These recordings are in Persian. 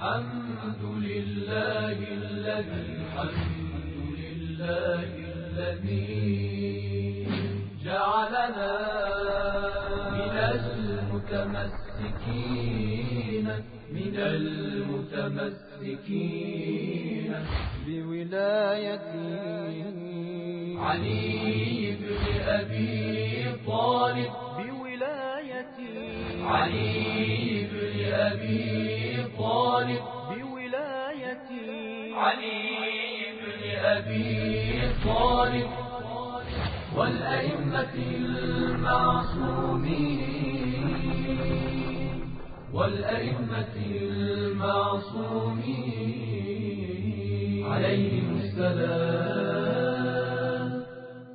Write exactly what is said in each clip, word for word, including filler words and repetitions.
الحمد لله الذي الحمد لله الذي جعلنا من المتمسكين من المتمسكين بولايته علي بن أبي طالب بولايته علي بن أبي طالب بولايته علي بن أبي طالب والأئمة المعصومين والأئمة المعصومين عليهم السلام.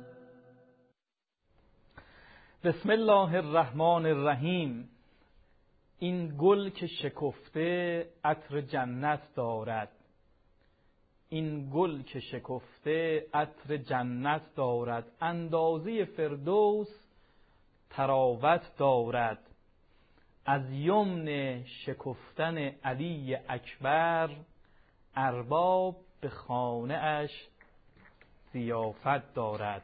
بسم الله الرحمن الرحیم. این گل که شکفته عطر جنت دارد، این گل که شکفته عطر جنت دارد، اندازه فردوس تراوت دارد. از یمن شکفتن علی اکبر، ارباب به خانه اش ضیافت دارد.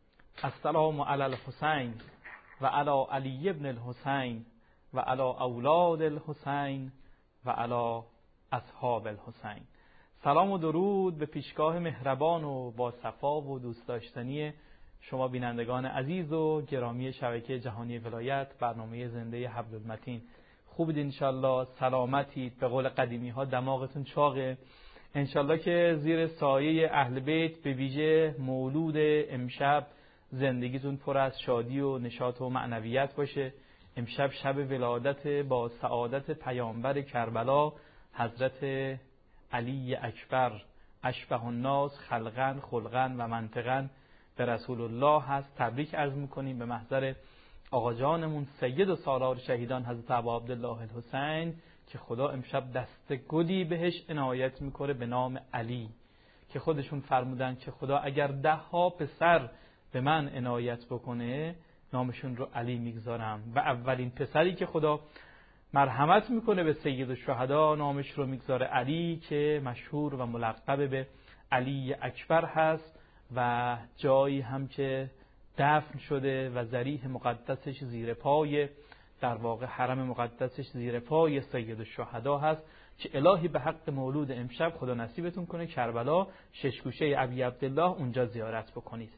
السلام علی الحسین و علی علی ابن الحسین و علی اولاد الحسین و علی اصحاب الحسین. سلام و درود به پیشگاه مهربان و با صفا و دوست داشتنی شما بینندگان عزیز و گرامی شبکه جهانی ولایت، برنامه زنده حبل المتین. خوبید انشالله، سلامتید، به قول قدیمی ها دماغتون چاقه انشالله که زیر سایه اهل بیت به ویژه مولود امشب زندگیتون پر از شادی و نشاط و معنویت باشه. امشب شب ولادت با سعادت پیامبر کربلا حضرت علی اکبر، اشبه الناس خلقا خلقا و منطقا به رسول الله هست. تبریک عرض میکنیم به محضر آقا جانمون سید و سالار شهیدان حضرت ابا عبدالله الحسین که خدا امشب دست گلی بهش عنایت میکنه به نام علی، که خودشون فرمودن که خدا اگر ده ها پسر به من عنایت بکنه نامشون رو علی میگذارم. و اولین پسری که خدا مرحمت میکنه به سید الشهدا نامش رو میگذاره علی، که مشهور و ملقب به علی اکبر هست و جایی هم که دفن شده و ضریح مقدسش زیر پای، در واقع حرم مقدسش زیر پای سید الشهدا هست، که الهی به حق مولود امشب خدا نصیبتون کنه کربلا ششگوشه ابی عبدالله اونجا زیارت بکنید.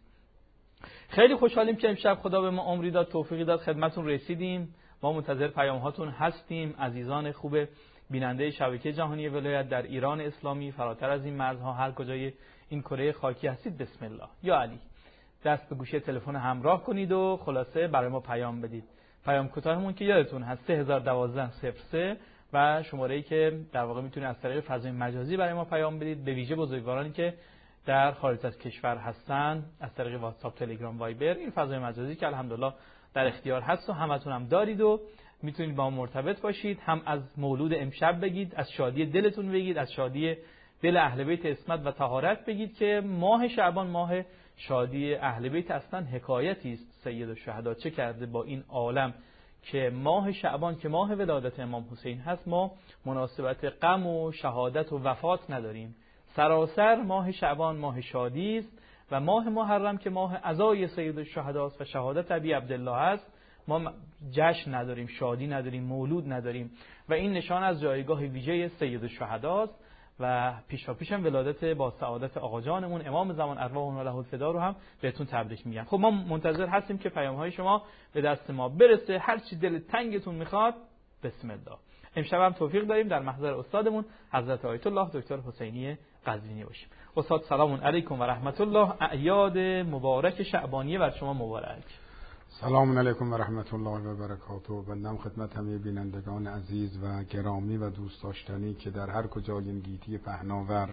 خیلی خوشحالیم که امشب خدا به ما عمری داد، توفیقی داد، خدمتون رسیدیم. ما منتظر پیام هاتون هستیم. عزیزان خوب بیننده شبکه جهانی ولایت در ایران اسلامی، فراتر از این مرزها، هر کجای این کره خاکی هستید، بسم الله یا علی دست به گوشه تلفن همراه کنید و خلاصه برای ما پیام بدید. پیام کوتاهمون که یادتون هست سه هزار و دوازده صفر سه و شماره‌ای که در واقع میتونید از طریق فضای مجازی برای ما پیام بدید، به ویژه بزرگوارانی که در خارج از کشور هستن از طریق واتساپ، تلگرام، وایبر. این فضای مجازی که الحمدلله در اختیار هست و همتون هم دارید و میتونید با ما مرتبط باشید. هم از مولود امشب بگید، از شادی دلتون بگید، از شادی دل اهل بیت عصمت و طهارت بگید که ماه شعبان ماه شادی اهل بیت اصلا حکایتی است. سید الشهدا چه کرده با این عالم که ماه شعبان که ماه ولادت امام حسین هست ما مناسبت غم و شهادت و وفات نداریم. سراسر ماه شعبان ماه شادی است و ماه محرم که ماه عزای سید الشهدا است و شهادت ابی عبدالله است ما جشن نداریم، شادی نداریم، مولود نداریم و این نشان از جایگاه ویژه سید الشهدا است و پیشا پیش هم ولادت با سعادت آقا جانمون امام زمان ارواح له الفدا رو هم بهتون تبریک میگم. خب ما منتظر هستیم که پیام های شما به دست ما برسه، هر چی دل تنگتون میخواد. بسم الله. امشب هم توفیق داریم در محضر استادمون حضرت آیت الله دکتر حسینی قزوینی باشیم. استاد سلام علیکم و رحمت الله. اعیاد مبارک شعبانیه بر شما مبارک. سلام علیکم و رحمت الله و برکاته. بندم خدمت همه بینندگان عزیز و گرامی و دوست داشتنی که در هر کجای این گیتی پهناور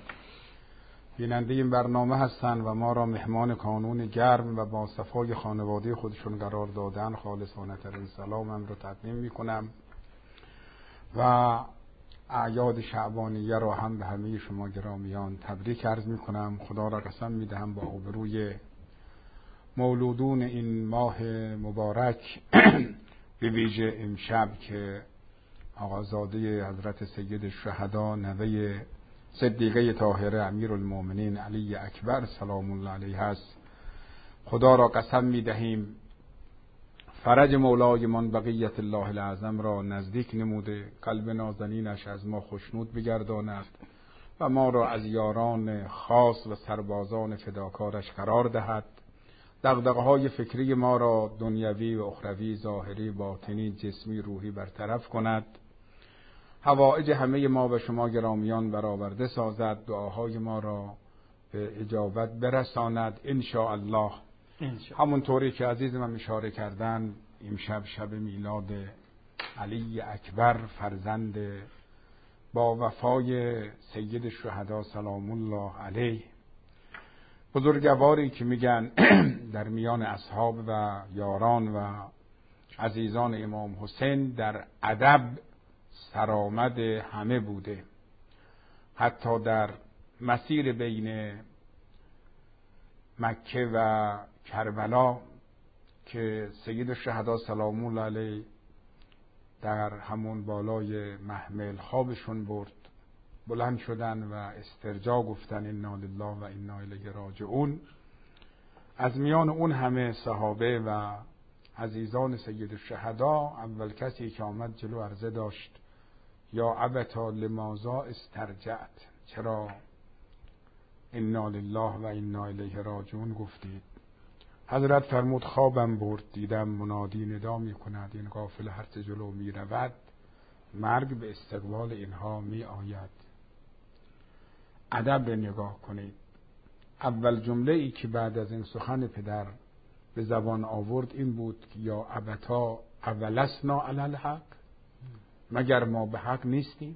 بیننده این برنامه هستند و ما را مهمان کانون گرم و با صفای خانواده خودشون قرار دادن، خالصانه ترین سلامم رو تقدیم میکنم و اعیاد شعبانیه را هم به همه شما گرامیان تبریک عرض میکنم. خدا را قسم میدهم با آبروی مولودون این ماه مبارک به ویژه امشب که آقازاده حضرت سید الشهدا، نوه صدیقه طاهره امیرالمومنین علی اکبر سلام الله علیه است. خدا را قسم می دهیم فرج مولایمان بقیت الله الاعظم را نزدیک نموده، قلب نازنینش از ما خشنود بگرداند و ما را از یاران خاص و سربازان فداکارش قرار دهد. دغدغه‌های فکری ما را دنیوی و اخروی، ظاهری، باطنی، جسمی، روحی برطرف کند. حوائج همه ما و شما گرامیان برآورده سازد. دعاهای ما را به اجابت برساند ان شاء الله. همونطوری که عزیز من اشاره کردن، امشب شب میلاد علی اکبر فرزند با وفای سید الشهدا سلام الله علیه، بزرگواری که میگن در میان اصحاب و یاران و عزیزان امام حسین در ادب سرآمد همه بوده. حتی در مسیر بین مکه و کربلا که سید الشهدا سلام الله علیه در همون بالای محمل خوابشون برد، بلند شدن و استرجاع گفتن انا لله و انا الیه راجعون. از میان اون همه صحابه و عزیزان سید الشهدا اول کسی که آمد جلو عرضه داشت یا ابتا لماذا استرجعت، چرا انا لله و انا الیه راجعون گفتید؟ حضرت فرمود خوابم برد، دیدم منادی ندا می کند این قافله هر چه جلو می رود مرگ به استقبال اینها می آید. ادب نگاه کنید. اول جمله ای که بعد از این سخن پدر به زبان آورد این بود که یا ابتا اولسنا علی الحق، مگر ما به حق نیستیم؟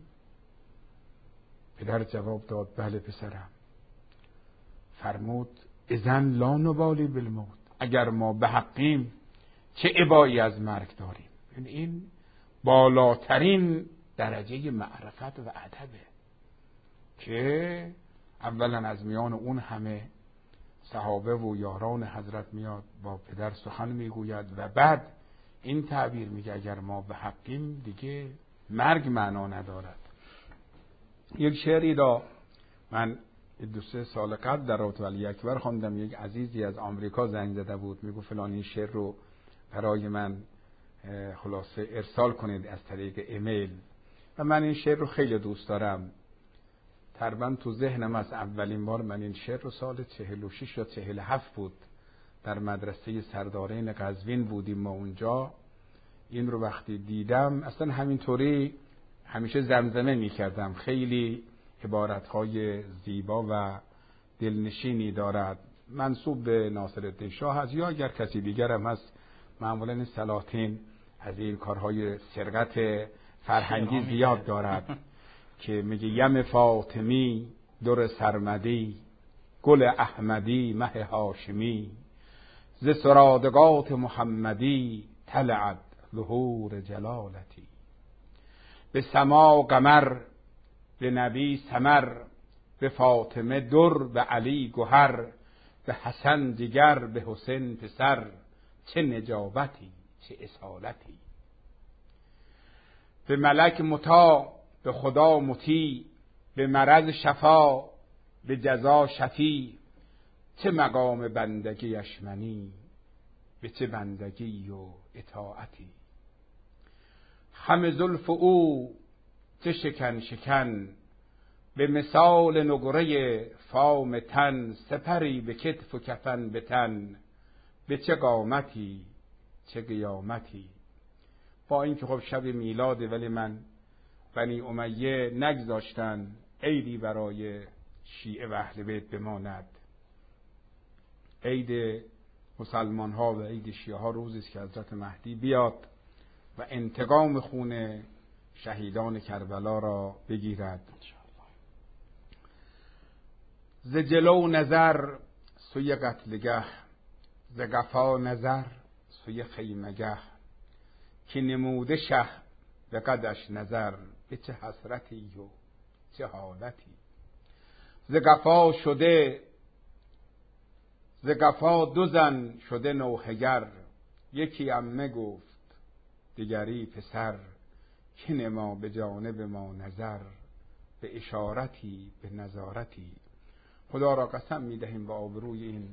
پدر جواب داد بله پسرم. فرمود اذن لا نبالی بالموت، اگر ما به حقیم چه ابایی از مرگ داریم. این, این بالاترین درجه معرفت و ادبه که اولا از میان اون همه صحابه و یاران حضرت میاد با پدر سخن میگوید و بعد این تعبیر میگه اگر ما به حقیم دیگه مرگ معنا ندارد. یک شعری را من دو سه سال قبل در رابطه علی اکبر خواندم. یک عزیزی از آمریکا زنگ زده بود، میگو فلان این شعر رو برای من خلاصه ارسال کنید از طریق ایمیل. و من این شعر رو خیلی دوست دارم. تقریبا تو ذهنم از اولین بار من این شعر رو سال چهل و شش یا چهل و هفت بود در مدرسه سردارین قزوین بودیم ما اونجا. این رو وقتی دیدم اصلا همینطوری همیشه زمزمه میکردم. خیلی عبارتهای زیبا و دلنشینی دارد. منسوب به ناصرالدین شاه هست یا اگر کسی دیگر هم هست. معمولا این سلاطین از این کارهای سرقت فرهنگی زیاد دارد که میگه یم فاطمی در سرمدی، گل احمدی مه هاشمی، ز سرادقات محمدی طلعت ظهور جلالتی. به سما قمر، به نبی سمر، به فاطمه در، به علی گهر، به حسن جگر، به حسین پسر، چه نجابتی چه اصالتی. به ملک مطاع، به خدا مطیع، به مرض شفا، به جزا شفیع، چه مقام بندگی اشمنی، به چه بندگی و اطاعتی. خم زلف او چه شکن شکن، به مثال نقره فام تن، سپری به کتف و کفن به تن، به چه قامتی چه قیامتی. با اینکه خب شب میلاده ولی من بنی امیه نگذاشتن عیدی برای شیعه و اهل بیت بماند. عید مسلمان ها و عید شیعه ها روزی است که حضرت مهدی بیاد و انتقام خون شهیدان کربلا را بگیرد. ز جلو نظر سوی قتلگه، ز قفا نظر سوی خیمگه، که نموده شه به قدش نظر، به چه حسرتی و چه حالتی. ز قفا شده ز قفا دو زن شده نوحگر، یکی عمه گفت دیگری پسر، که نما به جانب ما نظر، به اشارتی به نظارتی. خدا را قسم میدهیم با آبروی این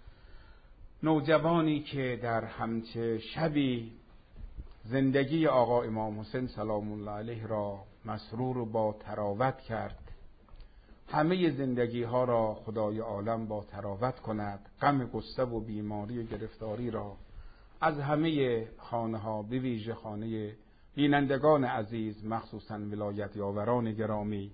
نوجوانی که در همچه شبی زندگی آقا امام حسین سلام الله علیه را مسرور و با تراوت کرد. همه زندگی ها را خدای عالم با تراوت کند، غم غصه و بیماری و گرفتاری را از همه خانه ها به ویژه خانه بینندگان عزیز مخصوصاً ولایت یاوران گرامی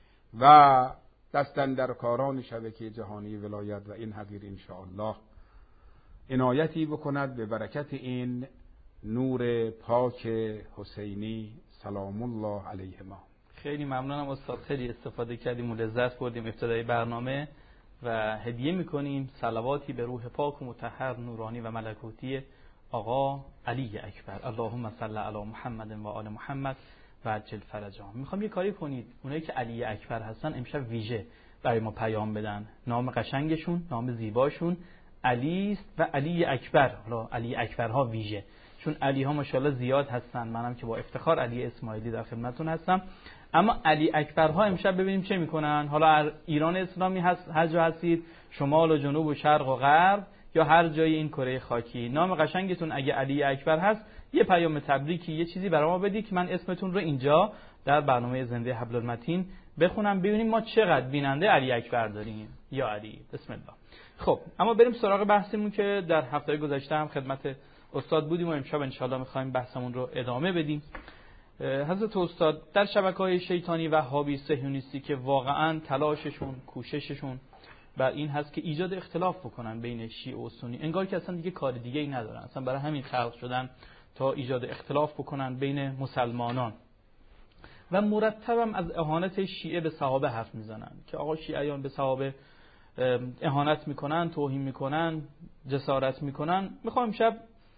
و دستاندرکاران شبکه جهانی ولایت و این حقیر انشاءالله عنایتی بکند به برکت این نور پاک حسینی سلام الله علیهما. خیلی ممنونم استاد، خیلی استفاده کردیم و لذت بردیم ابتدای برنامه و هدیه میکنیم صلواتی به روح پاک و مطهر نورانی و ملکوتی آقا علی اکبر. اللهم صل علی محمد و آل محمد و عجل فرجهم. میخوام یه کاری کنید، اونایی که علی اکبر هستن امشب ویژه برای ما پیام بدن. نام قشنگشون، نام زیباشون علی است و علی اکبر. حالا علی اکبرها ویژه، چون علی ها ماشاءالله زیاد هستن، منم که با افتخار علی اسماعیلی در خدمتتون هستم. اما علی اکبرها امشب ببینیم چه میکنن. حالا ایران اسلامی هست، هر جا هستید، شمال و جنوب و شرق و غرب یا هر جای این کره خاکی، نام قشنگتون اگه علی اکبر هست یه پیام تبریکی، یه چیزی برای ما بدید که من اسمتون رو اینجا در برنامه زنده حبل المتین بخونم، ببینیم ما چقدر بیننده علی اکبر داریم. یا علی، بسم الله. خب اما بریم سراغ بحثمون که در هفته گذشته هم خدمت استاد بودیم و امشب انشالله میخوایم بحثمون رو ادامه بدیم. حضرت استاد در شبکه‌های شیطانی وهابی صهیونیستی که واقعاً تلاششون، کوشششون بر این هست که ایجاد اختلاف بکنن بین شیعه و سنی، انگار که اصلا دیگه کار دیگه ای ندارن، اصلا برای همین خلق شدن تا ایجاد اختلاف بکنن بین مسلمانان و مرتبم از اهانت شیعه به صحابه حرف میزنن که آقا شیعیان به صحابه اهانت میکنن، توهین میکنن، جسارت میکنن. میخوام امشب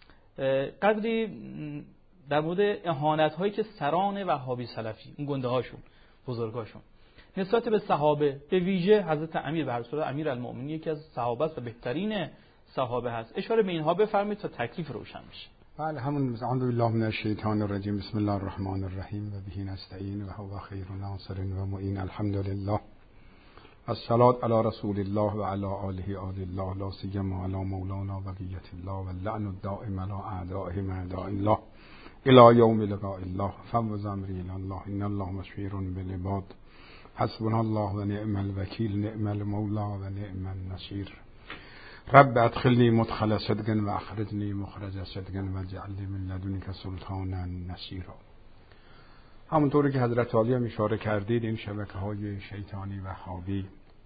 قدری در مورد اهانت هایی که سران وهابی سلفی، اون گنده هاشون، بزرگاشون نسبت به صحابه، به ویژه حضرت امیر به هر صورت امیر المؤمنین یکی از صحابه است و بهترین صحابه هست، اشاره به اینها بفرمایید تا تکلیف روشن بشه. بله، همون اعوذ بالله من الشیطان الرجیم، بسم الله الرحمن الرحیم و به نستعین و هو خیر ناصر و معین، الحمدلله الصلاة علی رسول الله و علی آله آل الله، لا سیما علی مولانا بقیت الله و اللعن الدائم علی اعدائهم اعداء الله الى یوم لقاء الله. فوض امری الی الله ان الله مشفیر بالعباد، حسبنا الله و نعم الوکیل، نعم المولا و نعم النصیر. رب ادخلنی مدخل صدق و اخرجنی مخرج صدق و اجعلنی من لدنک سلطانا نصیرا. همونطوری که حضرت عالی هم اشاره کردید، این شبکه‌های شیطانی وهابی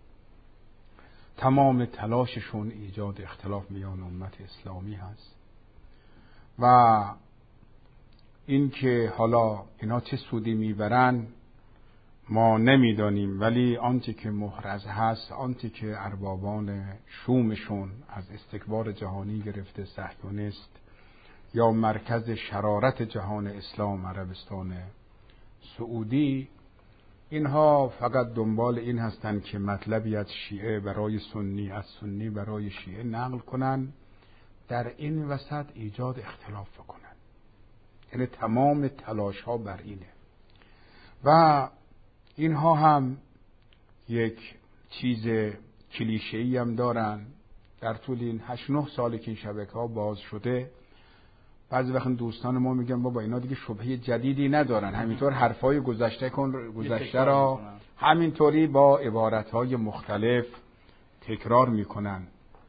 تمام تلاششون ایجاد اختلاف میان امت اسلامی هست و این که حالا اینا چه سودی میبرن ما نمیدانیم، ولی آنچه که محرز هست، آنچه که اربابان شومشون از استکبار جهانی گرفته صهیونیست یا مرکز شرارت جهان اسلام عربستان سعودی، اینها فقط دنبال این هستند که مطلبی از شیعه برای سنی، از سنی برای شیعه نقل کنن، در این وسط ایجاد اختلاف بکنن. یعنی تمام تلاش ها بر اینه و اینها هم یک چیز کلیشه‌ای هم دارن. در طول این هشت نه سالی که این شبکه ها باز شده، بعضی وقت دوستان ما میگن بابا اینا دیگه شبهه جدیدی ندارن، همینطور حرفای گذشته کن گذشته را همینطوری با عبارتهای مختلف تکرار میکنن.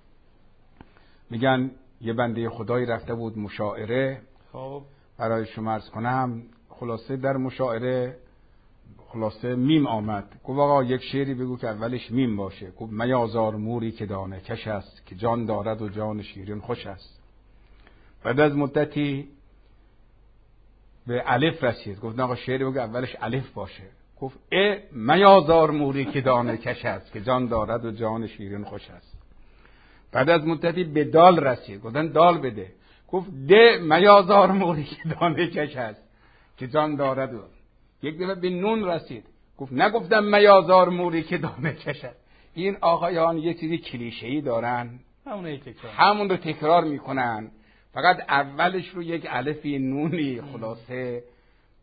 میگن یه بنده خدایی رفته بود مشاعره، خب برای شما عرض کنم خلاصه در مشاعره خلاصه میم آمد، گفت آقا یک شعری بگو که اولش میم باشه. گفت میازار موری که دانه کش است، که جان دارد و جان شیرین خوش است. بعد از مدتی به الف رسید، گفت آقا شعری بگو اولش الف باشه. گفت ا میازار موری که دانه کش است، که جان دارد و جان شیرین خوش است. بعد از مدتی به دال رسید، گفتن دال بده. گفت د میازار موری که دانه کش است، که جان دارد و. یک دفعه به نون رسید، گفت نگفتم میازار موری که دانه کش است. این آقایان یه چیزی کلیشه‌ای دارن، همون رو تکرار میکنن، فقط اولش رو یک الفی نونی خلاصه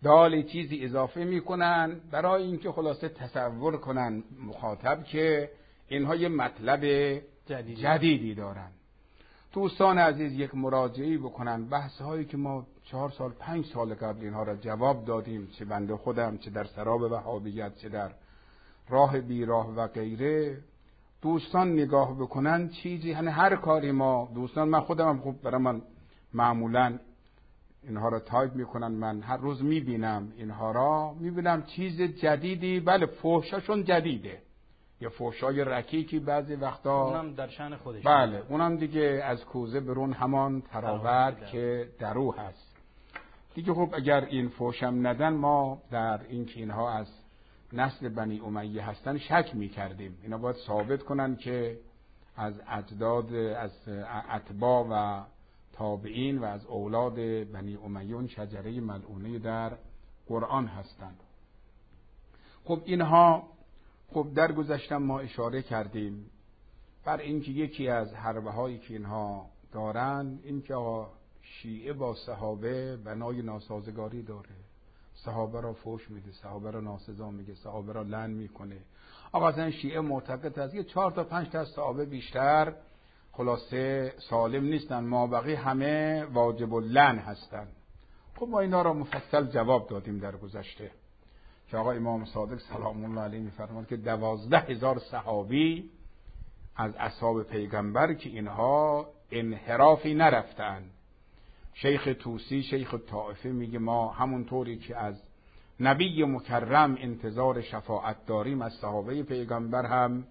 دال چیزی اضافه میکنن برای اینکه خلاصه تصور کنن مخاطب که اینها یه مطلب جدیدی, جدیدی دارن. دوستان عزیز یک مراجعه‌ای بکنن، بحث هایی که ما چهار سال پنج سال قبل اینها را جواب دادیم، چه بنده خودم، چه در سراب وهابیت، چه در راه بیراه و غیره، دوستان نگاه بکنن چیزی، یعنی هر کاری ما دوستان، من خودم هم خوب برای من معمولا اینها را تایپ میکنن، من هر روز میبینم اینها را، میبینم چیز جدیدی، بله فحشاشون جدیده، یا فحشای رکیکی بعضی وقتا، اونم در شأن خودش، بله اونم دیگه از کوزه برون همان تراوت که درو هست دیگه. خب اگر این فحشم ندن، ما در این که اینها از نسل بنی امیه هستن شک میکردیم. اینا باید ثابت کنن که از اجداد، از اتباع و تابعین و از اولاد بنی امیه اون شجره ملعونه در قرآن هستند. خب اینها، خب در گذشتم ما اشاره کردیم بر اینکه یکی از حربه هایی که اینها دارن این که شیعه با صحابه بنای ناسازگاری داره، صحابه را فحش میده، صحابه را ناسزا میگه، صحابه را لعن میکنه. آقا اصلا شیعه معتقد است یه چهار تا پنج تا از صحابه بیشتر خلاصه سالم نیستن، ما بقیه همه واجب اللعن هستن. خب ما اینا را مفصل جواب دادیم در گذشته که آقا امام صادق سلام الله علیه میفرماد که دوازده هزار صحابی از اصحاب پیغمبر که اینها انحرافی نرفتن. شیخ توسی، شیخ طائفه میگه ما همونطوری که از نبی مکرم انتظار شفاعت داریم، از صحابه پیغمبر هم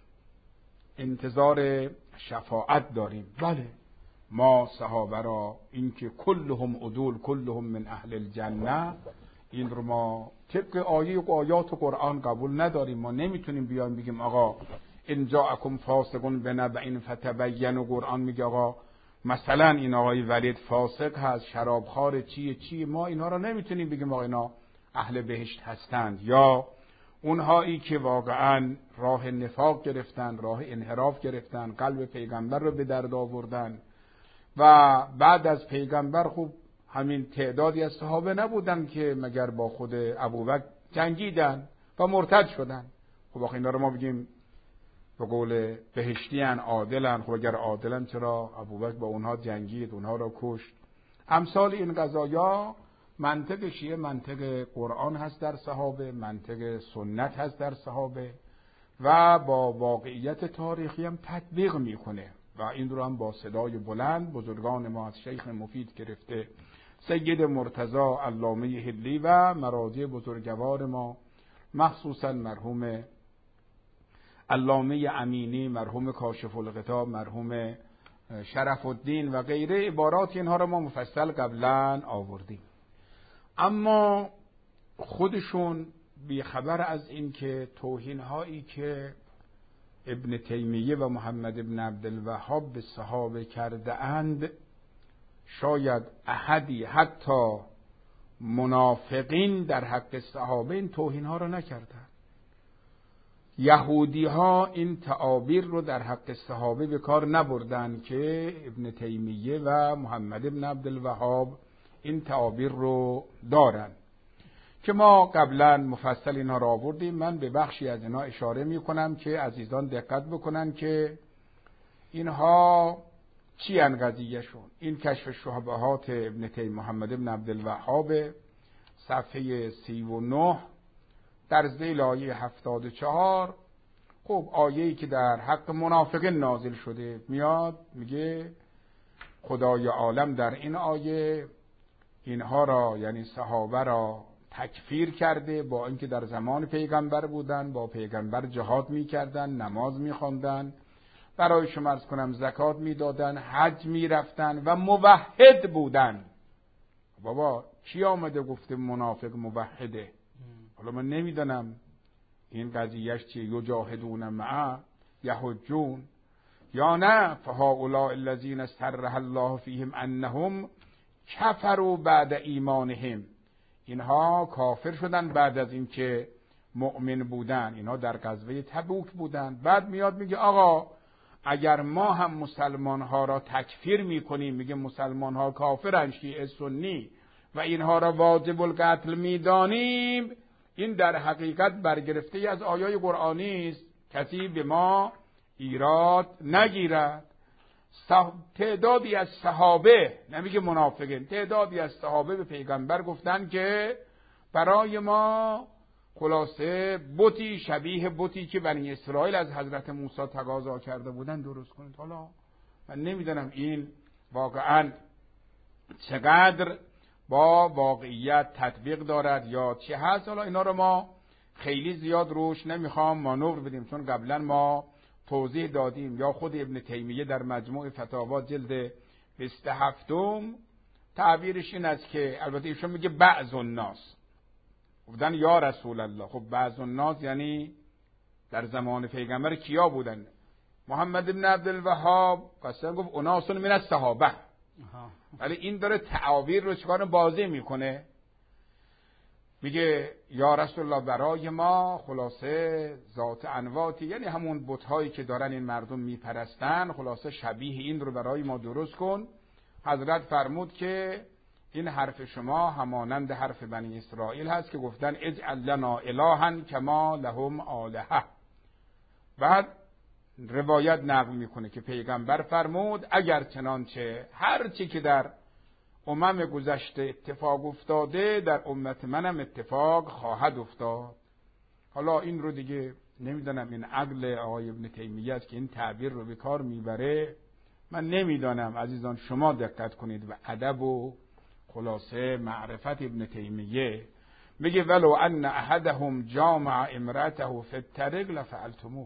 انتظار شفاعت داریم. بله ما صحابه را اینکه کلهم عدول کلهم من اهل الجنه، این رو ما طبق آیه و آیات و قرآن قبول نداریم. ما نمیتونیم بیایم بگیم آقا ان جاءکم فاسق بنبأ فتبینوا، قرآن میگه آقا مثلا این آقای ولید فاسق هست، شرابخوار چیه چیه، ما اینها را نمیتونیم بگیم آقا اینا اهل بهشت هستند. یا اونهایی که واقعا راه نفاق گرفتن، راه انحراف گرفتن، قلب پیغمبر رو به درد آوردن و بعد از پیغمبر خوب همین تعدادی از صحابه نبودن که مگر با خود ابوبکر جنگیدن و مرتد شدن. خب آخه اینا رو ما بگیم به قول بهشتیان عادلن؟ خب اگر عادلن چرا ابوبکر با اونها جنگید، اونها رو کشت؟ امثال این قضایا منطق شیعه منطق قرآن هست در صحابه، منطق سنت هست در صحابه و با واقعیت تاریخی هم تطبیق میکنه و این رو هم با صدای بلند بزرگان ما از شیخ مفید گرفته سید مرتضی علامه حلی و مراجع بزرگوار ما، مخصوصا مرحوم علامه امینی، مرحوم کاشف الغطا، مرحوم شرف الدین و غیره، عبارات اینها رو ما مفصل قبلا آوردیم. اما خودشون بیخبر از این که توهین هایی که ابن تیمیه و محمد ابن عبدالوهاب به صحابه کرده اند، شاید احدی حتی منافقین در حق صحابه این توهین ها رو نکردن. یهودی ها این تعابیر رو در حق صحابه به کار نبردن که ابن تیمیه و محمد ابن عبدالوهاب این تعابیر رو دارن که ما قبلا مفصل اینا رو آوردیم. من به بخشی از اینا اشاره می کنم که عزیزان دقت بکنن که اینها چی ان قضیهشون. این کشف شبهات ابن تیمیه محمد ابن عبدالوهاب صفحه سی و نه در ذیل آیه هفتاد و چهار. خب آیه‌ای که در حق منافقین نازل شده میاد، میگه خدای عالم در این آیه اینها را یعنی صحابه را تکفیر کرده، با اینکه در زمان پیغمبر بودن، با پیغمبر جهاد میکردن، نماز میخواندن، برای شما عرض کنم زکات میدادن، حج میرفتن و موحد بودن. بابا کی آمده گفته منافق موحده؟ حالا من نمیدونم این قضیهش چیه، یجاهدون معه یحجون یا نه. فهؤلاء الذین استرح الله فیهم انهم کفروا بعد ایمانهم، اینها کافر شدن بعد از اینکه مؤمن بودن. اینها در غزوه تبوک بودن. بعد میاد میگه آقا اگر ما هم مسلمان ها را تکفیر میکنیم، میگه مسلمان ها کافرن، شیعه سنی، و اینها را واجب القتل میدانیم، این در حقیقت برگرفته از آیای قرآنی است. کسی به ما ایراد نگیرد. تعدادی از صحابه، نمیگه منافقین، تعدادی از صحابه به پیغمبر گفتن که برای ما خلاصه بتی شبیه بتی که بنی اسرائیل از حضرت موسی تقاضا کرده بودن درست کنید. حالا من نمیدونم این واقعا چقدر با واقعیت تطبیق دارد یا چه هست. حالا اینا رو ما خیلی زیاد روش نمیخوام مانور بدیم، چون قبلا ما توضیح دادیم. یا خود ابن تیمیه در مجموع فتاوا جلد بیست و هفت تعبیرش این است که، البته ایشون میگه بعض الناس گفتن یا رسول الله. خب بعض الناس یعنی در زمان پیغمبر کیا بودن؟ محمد ابن عبدالوهاب قصد گفت اناس من الصحابه، ولی این داره تعابیر رو چکار بازی میکنه. میگه یا رسول الله برای ما خلاصه ذات انواتی، یعنی همون بت‌هایی که دارن این مردم میپرستن، خلاصه شبیه این رو برای ما درست کن. حضرت فرمود که این حرف شما همانند حرف بنی اسرائیل هست که گفتن اجعل لنا الها کما لهم آلهه. بعد روایت نقل میکنه که پیغمبر فرمود اگر چنانچه هر چی که در امم گذشته اتفاق افتاده در امت منم اتفاق خواهد افتاد. حالا این رو دیگه نمیدونم این عقل آقای ابن تیمیه است که این تعبیر رو به کار میبره. من نمیدانم. عزیزان شما دقت کنید و ادب و خلاصه معرفت ابن تیمیه. میگه ولو ان احدهم جامع امرأته فی الطریق لفعلتموه.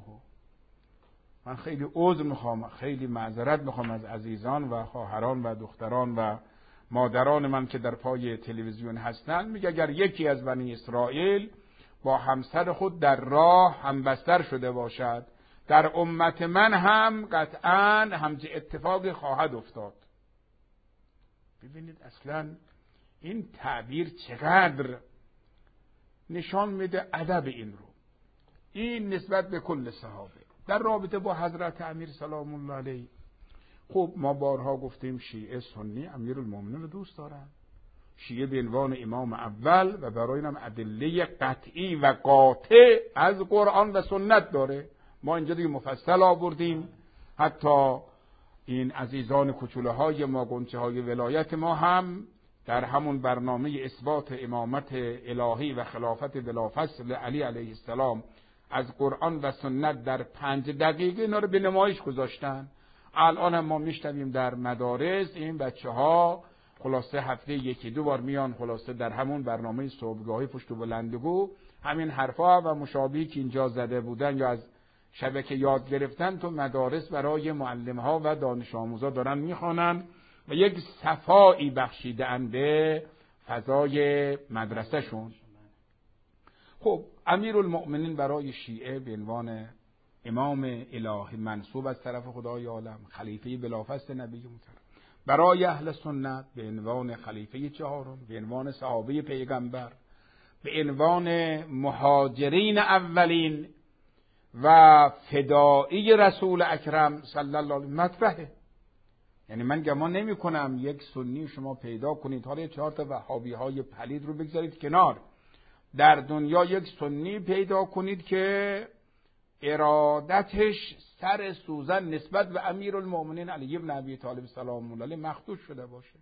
من خیلی عذر میخوام، خیلی معذرت میخوام از عزیزان و خواهران و دختران و مادران من که در پای تلویزیون هستند. میگه اگر یکی از بنی اسرائیل با همسر خود در راه همبستر شده باشد، در امت من هم قطعاً همچه اتفاقی خواهد افتاد. ببینید اصلا این تعبیر چقدر نشان میده ادب این رو. این نسبت به کل صحابه. در رابطه با حضرت امیر سلام الله علیه، خب ما بارها گفتیم شیعه سنی امیرالمومنین رو دوست دارن. شیعه به عنوان امام اول و برای اینم ادله قطعی و قاطع از قرآن و سنت داره. ما اینجا دیگه مفصل آوردیم. حتی این عزیزان کوچوله های ما، گنچه های ولایت ما هم در همون برنامه اثبات امامت الهی و خلافت بلافصل علی علیه السلام از قرآن و سنت در پنج دقیقه اینا رو به نمایش گذاشتن. الان هم ما میشنویم در مدارس این بچه ها خلاصه هفته یکی دو بار میان خلاصه در همون برنامه صبحگاهی پشت و بلندگو همین حرفا و مشابهی که اینجا زده بودن یا از شبکه یاد گرفتن تو مدارس برای معلم ها و دانش آموزا دارن میخوانن و یک صفایی بخشیدن به فضای مدرسه شون. خب امیرالمؤمنین برای شیعه به عنوان امام الهی منصوب از طرف خدای عالم، خلیفه بلافصل نبی محترم، برای اهل سنت به عنوان خلیفه چهارم، به عنوان صحابه پیغمبر، به عنوان مهاجرین اولین و فدایی رسول اکرم صلی الله علیه و مطرحه. یعنی من گمان نمی کنم یک سنی شما پیدا کنید، حالا چهار تا وهابی های پلید رو بگذارید کنار، در دنیا یک سنی پیدا کنید که ارادتش سر سوزن نسبت به امیرالمؤمنین علی بن ابی طالب سلام الله علیه مخدوش شده باشه.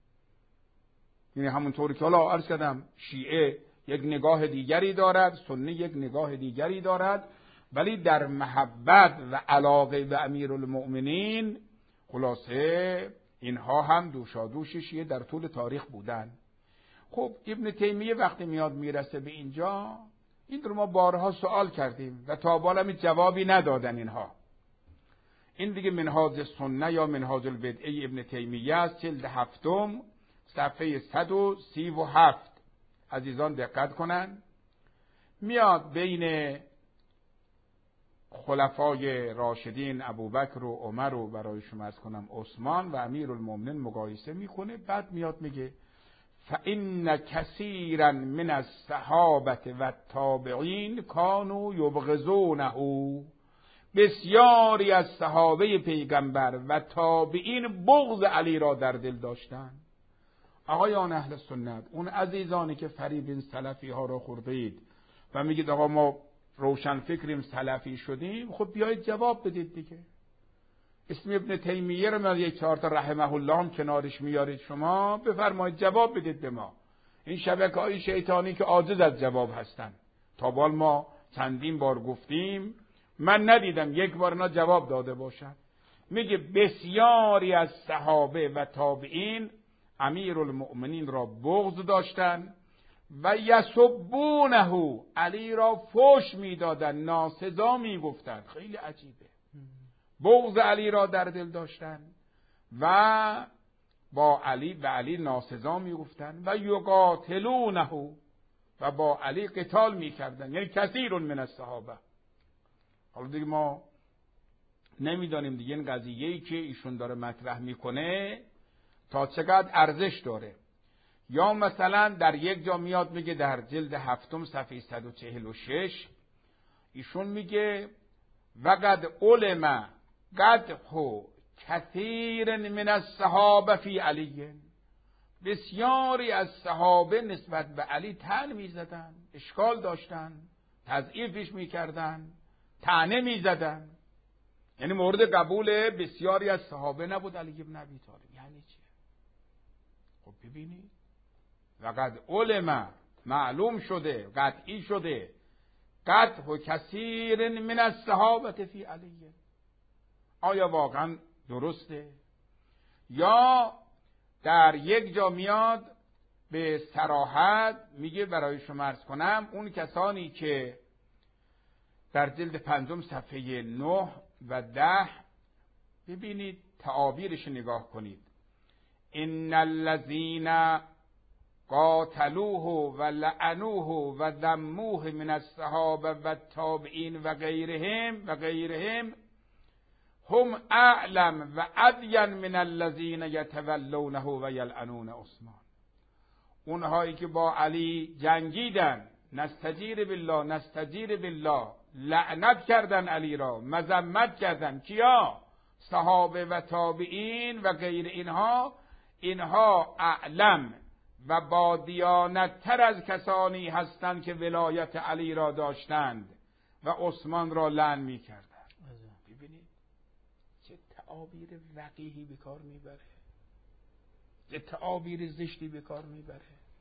یعنی همونطوری که حالا عرض کردم شیعه یک نگاه دیگری دارد، سنی یک نگاه دیگری دارد، ولی در محبت و علاقه به امیرالمؤمنین خلاصه اینها هم دوشادوش شیعه در طول تاریخ بودن. خب ابن تیمیه وقتی میاد میرسه به اینجا، این رو ما بارها سوال کردیم و تا بالا می جوابی ندادن اینها. این دیگه منهاج سنه یا منهاج البدعه ابن تیمیه است، جلد هفتم صفحه صد و سی و هفت. عزیزان دقت کنن. میاد بین خلفای راشدین ابوبکر و عمر و برای شما از کنم عثمان و امیرالمومنین مقایسه میکنه. بعد میاد میگه فإن كثيرا من الصحابة والتابعين كانوا يبغضونه. بسیاری از صحابه پیغمبر و تابعین بغض علی را در دل داشتند. آقایان اهل سنت، اون عزیزانی که فریب این سلفی ها رو خوردید و میگید آقا ما روشن فکریم سلفی شدیم، خب بیایید جواب بدید دیگه. اسم ابن تیمیه رو من یک چهار تا رحمه الله هم کنارش میارید، شما بفرمایید جواب بدید به ما. این شبکه های شیطانی که عاجز از جواب هستن، تا بال ما چندین بار گفتیم، من ندیدم یک بار اینا جواب داده باشن. میگه بسیاری از صحابه و تابعین امیرالمؤمنین را بغض داشتن و یسبونه، علی را فحش میدادن، ناسزا میگفتن. خیلی عجیبه، بغض علی را در دل داشتن و با علی و علی ناسزا میگفتن و یقاتلونه، و با علی قتال میکردن، یعنی کثیر من الصحابه. حالا دیگه ما نمیدانیم دیگه این قضیه‌ای که ایشون داره مطرح میکنه تا چقدر ارزش داره. یا مثلا در یک جا میاد میگه در جلد هفتم صفحه صد و چهل و شش ایشون میگه وقد علم قدح کثیر من الصحابه فی علی، بسیاری از صحابه نسبت به علی طعن میزدن، اشکال داشتن، تضعیفش میکردن، طعنه میزدن. یعنی مورد قبول بسیاری از صحابه نبود علی ابن ابی طالب. یعنی چیه؟ خب ببینید، وقد علم، معلوم شده، قطعی شده، قدح کثیر من الصحابه فی علی. آیا واقعا درسته؟ یا در یک جا میاد به صراحت میگه برای شما عرض کنم، اون کسانی که در جلد پنجم صفحه نه و ده ببینید تعابیرش نگاه کنید. ان الذین قاتلوه و لعنوه و ذموه من الصحابه و التابعین و غیرهم و غیرهم هم اعلم و ادین من الذین یتولونه و یلعنون عثمان. اونهایی که با علی جنگیدن، نستجیر بالله نستجیر بالله، لعنت کردن علی را، مذمت کردن. کیا؟ صحابه و تابعین و غیر اینها. اینها اعلم و با دیانت تر از کسانی هستند که ولایت علی را داشتند و عثمان را لعن می کردند. ببینید چه تعابیر وقیحی به کار میبره، چه تعابیر زشتی به کار میبره.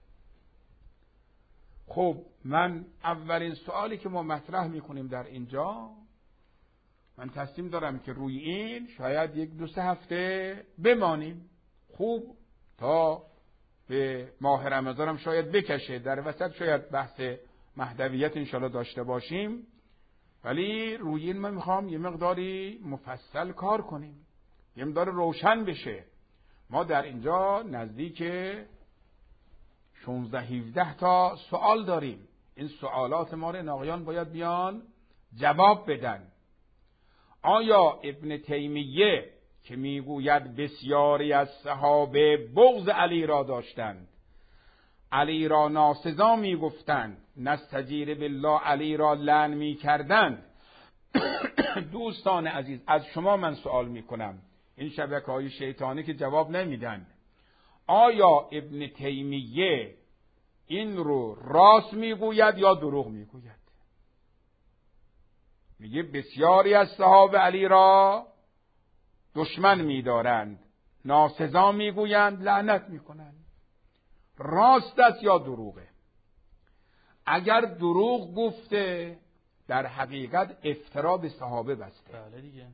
خب من اولین سوالی که ما مطرح میکنیم در اینجا، من تصمیم دارم که روی این شاید یک دو سه هفته بمانیم، خوب تا به ماه رمضان هم شاید بکشه، در وسط شاید بحث مهدویت انشاءالله داشته باشیم، ولی روی این من میخوام یه مقداری مفصل کار کنیم، یه مقدار روشن بشه. ما در اینجا نزدیک شانزده هفده تا سوال داریم. این سوالات ما رو آقایان باید بیان جواب بدن. آیا ابن تیمیه که میگوید بسیاری از صحابه بغض علی را داشتند، علی را ناسزا میگفتند، نستجیر بالله علی را لعن میکردند، دوستان عزیز از شما من سوال میکنم، این شبکه های شیطانی که جواب نمیدن، آیا ابن تیمیه این رو راست میگوید یا دروغ میگوید؟ میگه بسیاری از صحابه علی را دشمن میدارند، ناسزا میگویند، لعنت میکنند. راست است یا دروغه؟ اگر دروغ گفته در حقیقت افترا به صحابه بسته. بله دیگه.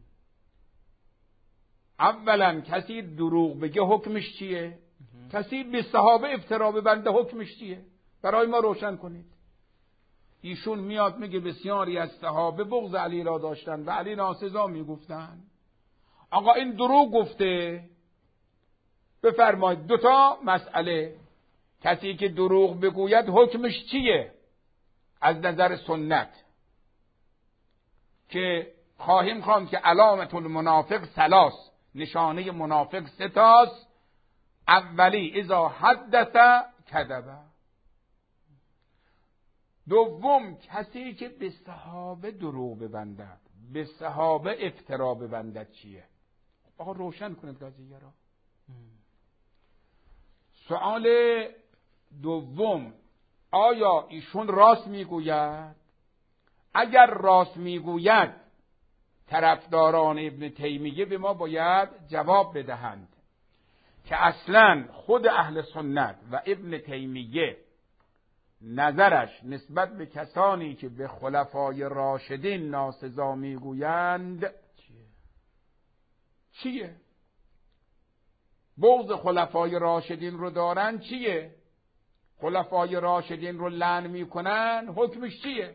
اولا کسی دروغ بگه حکمش چیه؟ کسی به صحابه افترا ببنده حکمش چیه؟ برای ما روشن کنید. ایشون میاد میگه بسیاری از صحابه بغض علی را داشتن و علی ناسزا میگفتن. آقا این دروغ گفته. بفرمایید دوتا مسئله، کسی که دروغ بگوید حکمش چیه از نظر سنت؟ که خواهیم خواند که علامت المنافق ثلاث، نشانه منافق سه تاست. اولی اذا حدث کذب. دوم کسی که به صحابه دروغ ببندد، به صحابه افترا ببندد چیه؟ آقا روشن کنید قضیه را. سوال دوم، آیا ایشون راست میگوید؟ اگر راست میگوید طرفداران ابن تیمیه به ما باید جواب بدهند که اصلا خود اهل سنت و ابن تیمیه نظرش نسبت به کسانی که به خلفای راشدین ناسزا میگویند چیه؟ چیه؟ بغض خلفای راشدین رو دارن چیه؟ خلفای راشدین رو لعن میکنن حکمش چیه؟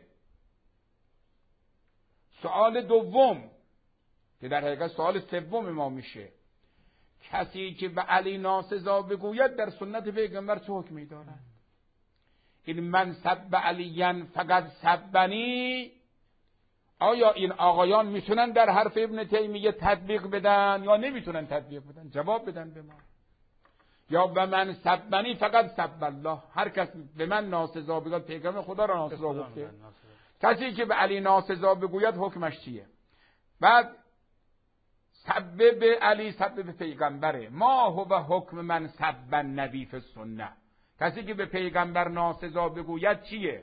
سوال دوم که در حقیقت سوال سوم ما میشه، کسی که به علی ناسزا بگوید در سنت پیغمبر چه حکمی دارد؟ این من سب علیاً فقط سبنی، آیا این آقایان میتونن در حرف ابن تیمیه تطبیق بدن یا نمیتونن تطبیق بدن؟ جواب بدن به ما. یا به من سبنی فقط سب الله، هر کس به من ناسزا بگوید پیغمبر خدا را ناسزا گفته. کسی که به علی ناسزا بگوید حکمش چیه؟ بعد سب به علی سب به پیغمبره. ما هو حکم من سب النبی فی السنه، کسی که به پیغمبر ناسزا بگوید چیه؟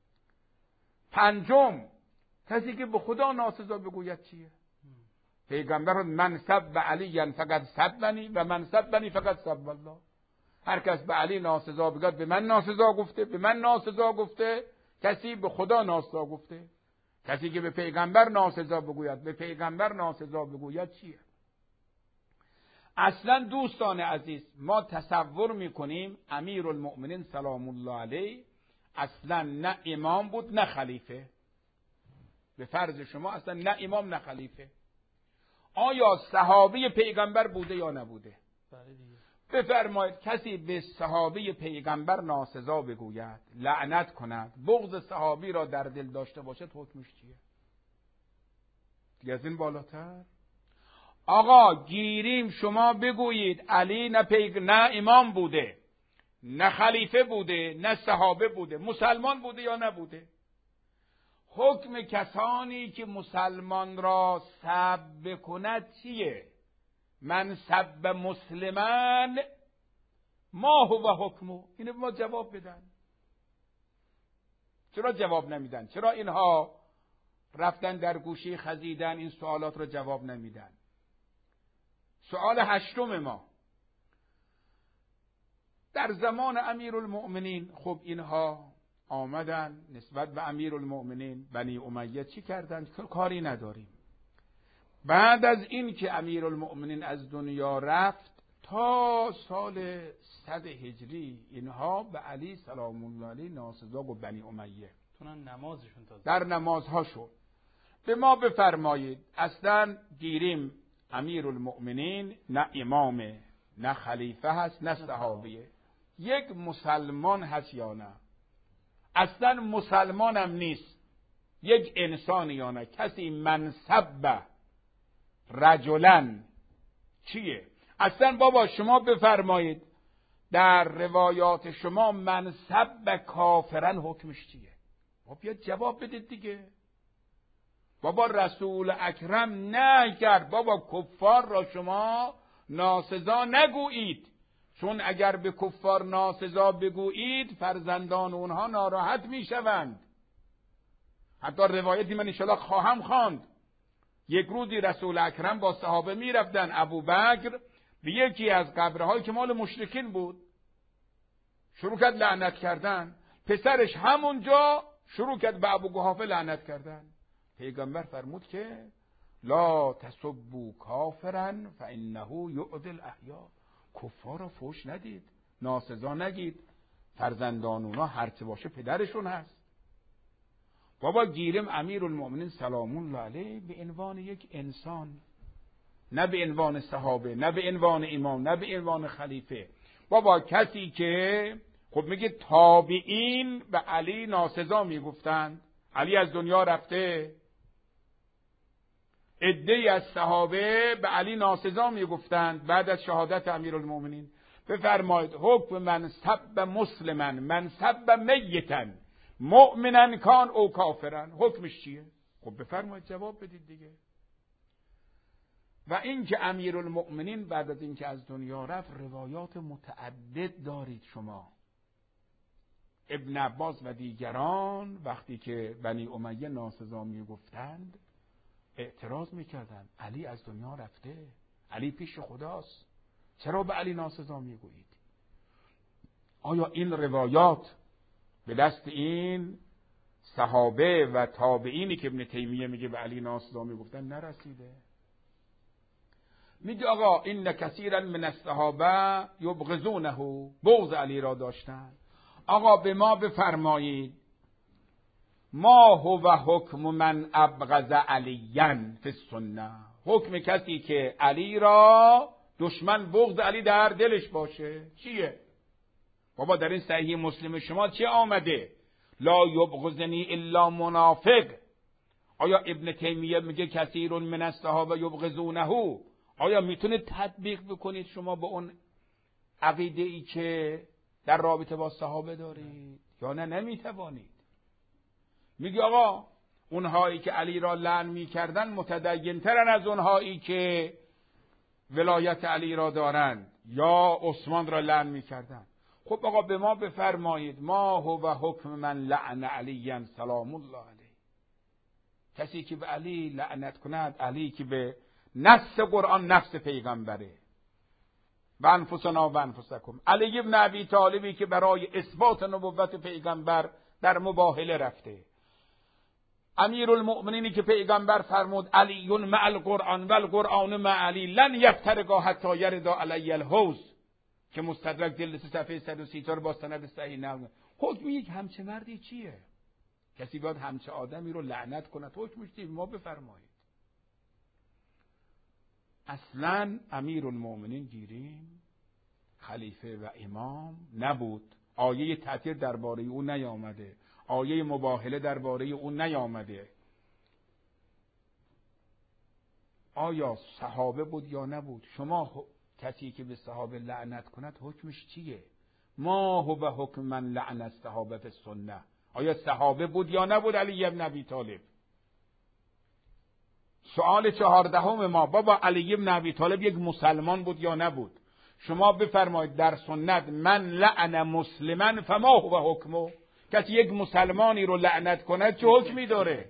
پنجم، کسی که به خدا ناسزا بگوید چیه؟ پیغمبر من سب علی فقط سبنی و من سبنی فقط سب الله، هر کس به علی ناسزا بگوید به من ناسزا گفته، به من ناسزا گفته، کسی به خدا ناسزا گفته. کسی که به پیغمبر ناسزا بگوید به پیغمبر ناسزا بگوید چیه؟ اصلا دوستان عزیز ما تصور میکنیم امیرالمؤمنین سلام الله علیه اصلا نه امام بود نه خلیفه. به فرض شما اصلا نه امام نه خلیفه. آیا صحابی پیغمبر بوده یا نبوده؟ بفرمایید کسی به صحابی پیغمبر ناسزا بگوید، لعنت کند، بغض صحابی را در دل داشته باشد، حکمش چیه؟ دیگه از این بالاتر؟ آقا گیریم شما بگویید علی نه پیغ... نه امام بوده، نه خلیفه بوده، نه صحابه بوده، مسلمان بوده یا نبوده؟ حکم کسانی که مسلمان را سب کند چیه؟ من سب مسلمان ما هو حکمو. اینو ما جواب بدن. چرا جواب نمیدن؟ چرا اینها رفتن در گوشه خزیدن این سوالات رو جواب نمیدن؟ سوال هشتم ما، در زمان امیرالمؤمنین خب اینها آمدن نسبت به امیرالمؤمنین بنی امیه چی کردن؟ کاری نداریم. بعد از این که امیرالمؤمنین از دنیا رفت تا سال صد هجری اینها به علی سلام الله علیه ناسزا و بنی امیه تونن نمازشون تازه در نمازها شد. به ما بفرمایید اصلا گیریم امیرالمؤمنین نه امامه نه خلیفه هست نه صحابیه، یک مسلمان هست یا نه؟ اصلا مسلمان هم نیست، یک انسان یا نه؟ کسی منصب رجلن چیه؟ اصلا بابا شما بفرمایید در روایات شما منصب کافرن حکمش چیه؟ بابا بیا جواب بدید دیگه. بابا رسول اکرم نه کرد بابا کفار را شما ناسزا نگویید، چون اگر به کفار ناسزا بگویید فرزندان اونها ناراحت میشوند. حتی روایتی من انشاءالله خواهم خواند، یک روزی رسول اکرم با صحابه میرفتن، ابوبکر به یکی از قبرهایی که مال مشرکین بود شروع کرد لعنت کردن، پسرش همونجا شروع کرد به ابو قحافه لعنت کردن. پیغمبر فرمود که لا تسبوا کافرا فانه یؤذی الاحیاء، کفار را فحش ندید، ناسزا نگید، فرزندان اونا هرچه باشه پدرشون هست. بابا گیرم امیرالمؤمنین سلام الله علیه به عنوان یک انسان، نه به عنوان صحابه، نه به عنوان امام، نه به عنوان خلیفه. بابا کسی که خب میگه تابعین به علی ناسزا میگفتند، علی از دنیا رفته، عده‌ای از صحابه به علی ناسزا میگفتند بعد از شهادت امیرالمؤمنین. بفرمایید حکم من سب مسلما من سب میتا مؤمنا کان او کافرا حکمش چیه؟ خب بفرمایید جواب بدید دیگه. و این که امیرالمؤمنین بعد از اینکه از دنیا رفت روایات متعدد دارید شما. ابن عباس و دیگران وقتی که بنی امیه ناسزا میگفتند اعتراض میکردند علی از دنیا رفته، علی پیش خداست، چرا به علی ناسزا میگویید؟ آیا این روایات به دست این صحابه و تابعینی که ابن تیمیه میگه به علی ناسزا میگفتن نرسیده؟ میگه آقا این کثیرا من الصحابه یبغضونه، بغض علی را داشتن. آقا به ما بفرمایید ما هو حکم من ابغض علیاً فی السنه، حکم کسی که علی را دشمن بغض علی در دلش باشه چیه؟ بابا در این صحیح مسلم شما چه آمده؟ لا یبغضنی الا منافق. آیا ابن تیمیه میگه کثیر من الصحابه یبغضونه؟ آیا میتونه تطبیق بکنید شما به اون عقیده ای که در رابطه با صحابه دارید یا نه؟ نمیتوانید. میگه آقا اونهایی که علی را لعن میکردن متدین ترن از اونهایی که ولایت علی را دارند یا عثمان را لعن میکردن. خب آقا به ما بفرمایید ما هو حکم من لعن علی سلام الله علیه، کسی که به علی لعنت کند، علی که به نص قرآن نفس پیغمبره، و انفسنا و انفسکم، علی ابن ابی طالبی که برای اثبات نبوت پیغمبر در مباهله رفته، امیرالمؤمنینی که پیغمبر فرمود علی مع القرآن و القرآن مع علی لن یفترقا حتی یردا علی الحوض که مستدرک جلد سه صفحه صد و سی تا با سند صحیح نقل. حکم یک همچه مردی چیه؟ کسی باید همچه آدمی رو لعنت کند؟ حکمش چیه؟ ما بفرمایید. اصلا امیرالمؤمنین گیریم خلیفه و امام نبود، آیه تطهیر درباره او نیامده، آیه مباهله درباره او نیامده. آیا صحابه بود یا نبود؟ شما کسی که به صحابه لعنت کند حکمش چیه؟ ما هو حکم من لعن الصحابه فی السنه. آیا صحابه بود یا نبود علی ابن ابی طالب؟ سوال چهاردهم ما، بابا علی ابن ابی طالب یک مسلمان بود یا نبود؟ شما بفرمایید در سنت من لعن مسلما فما هو حکمه، کسی یک مسلمانی رو لعنت کند چه حکمی داره؟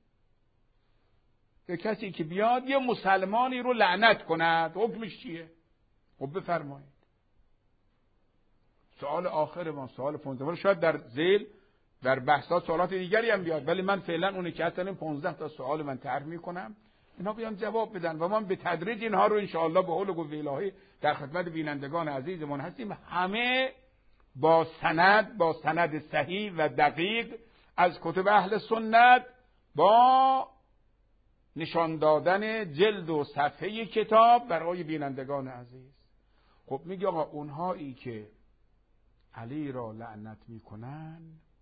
که کسی که بیاد یه مسلمانی رو لعنت کند حکمش چیه؟ خب بفرمایید. سوال آخر ما، سوال پانزده، شاید در ذیل در بحثات سوالات دیگری هم بیاد، ولی من فعلا اونی که هستن پانزده تا سوال من طرح میکنم، اینا بیان جواب بدن و من به تدریج اینها رو انشاءالله به حول قوه الهی در خدمت بینندگان عزیزمون هستیم، همه با سند با سند صحیح و دقیق از کتب اهل سنت، با نشان دادن جلد و صفحه کتاب برای بینندگان عزیز. خب میگه آقا اونهایی که علی را لعنت میکنن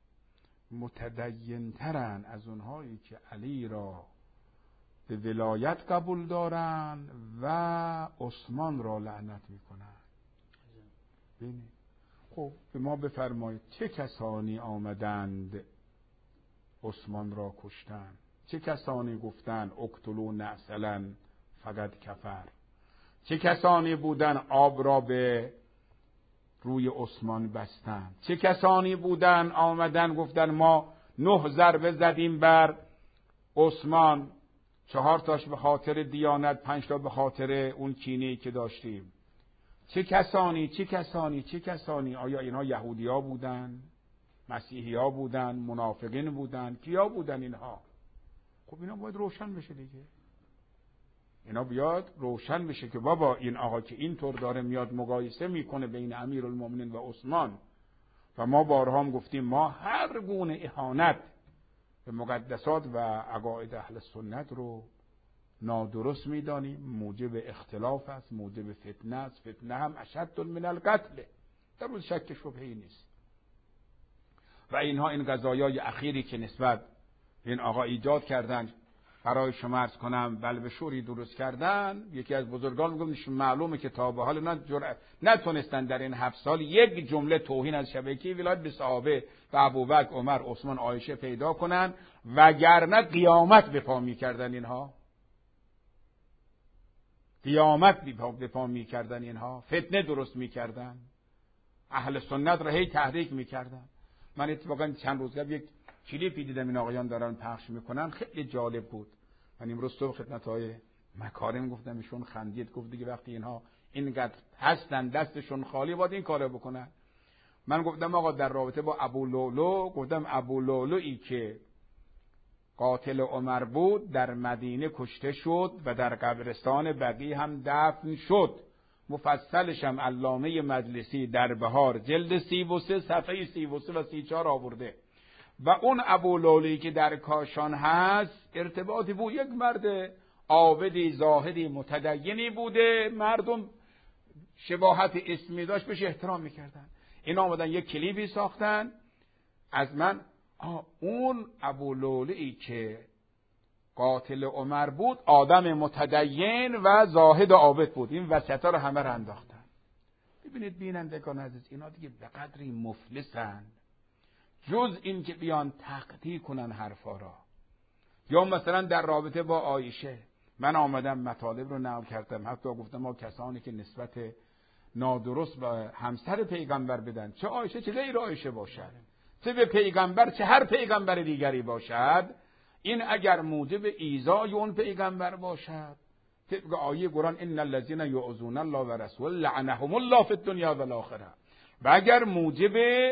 متدین ترن از اونهایی که علی را به ولایت قبول دارن و عثمان را لعنت میکنن. ببینید خب به ما بفرمایید چه کسانی آمدند عثمان را کشتند؟ چه کسانی گفتند اقتلوا نعسلا فقط کفر؟ چه کسانی بودن آب را به روی عثمان بستند؟ چه کسانی بودن آمدن گفتن ما نه ضربه زدیم بر عثمان، چهار تاش به خاطر دیانت، پنج تا به خاطر اون کینه‌ای که داشتیم؟ چه کسانی چه کسانی چه کسانی؟ آیا اینا یهودی‌ها بودن؟ مسیحی‌ها بودن؟ منافقین بودن؟ کیا بودن اینها؟ خب اینا باید روشن بشه دیگه. اینا بیاد روشن بشه که بابا این آقا که اینطور داره میاد مقایسه میکنه بین امیرالمومنین و عثمان، و ما بارها هم گفتیم ما هر گونه اهانت به مقدسات و عقاید اهل سنت رو نادرست میدانیم، موجب اختلاف است، موجب فتنه است، فتنه هم اشد من القتل، در روز شک شبهه‌ای نیست. و اینها این قضایای اخیری که نسبت این آقا ایجاد کردن برای شما عرض کنم بلب شوری درست کردن، یکی از بزرگان میگم معلومه که تا به حال نه جرأت نتونستن در این هفت سال یک جمله توهین از شبکه ولایت به صحابه و ابوبکر، عمر، عثمان، عایشه پیدا کنن، وگرنه قیامت به پا میکردن اینها. قیامت به پا میکردن، اینها فتنه درست میکردن، اهل سنت را هی تحریک میکردن. من اتفاقا چند روز قبل یک کلیپی دیدم این آقایان دارن پخش میکنن، خیلی جالب بود. من امروز صبح خدمت‌های مکارم گفتم، ایشون خندید، گفت دیگه وقتی اینها اینقدر هستن دستشون خالی باید این کارو بکنن. من گفتم آقا در رابطه با ابو لؤلؤ، گفتم ابو لؤلؤی که قاتل عمر بود در مدینه کشته شد و در قبرستان بقیع هم دفن شد. مفصلش هم علامه مجلسی در بهار جلد سی و سه صفحه سی و سه و سی و چهار آورده. و اون ابو لؤلؤی که در کاشان هست ارتباطی بود، یک مرد عابدی زاهدی متدینی بوده، مردم شباهت اسمی داشت، بهش احترام میکردن. این آمدن یک کلیپی ساختن از من، آه اون ابو لؤلؤی که قاتل عمر بود آدم متدین و زاهد و عابد بود. این وصیت‌ها رو همه رو انداختن. ببینید بینندگان عزیز، اینا دیگه به قدری مفلسن، جز این که بیان تقطیع کنن حرفا را. یا مثلا در رابطه با عایشه من آمدم مطالب رو نقل کردم، حتی گفتم ما کسانی که نسبت نادرست به همسر پیغمبر بدن، چه عایشه چه غیر عایشه باشد، چه به پیغمبر چه هر پیغمبر دیگری باشد، این اگر موجب ایذای اون پیغمبر باشد، طبق آیه قرآن ان الذين يؤذون الله ورسوله لعنهم الله في الدنيا والآخره، و اگر موجب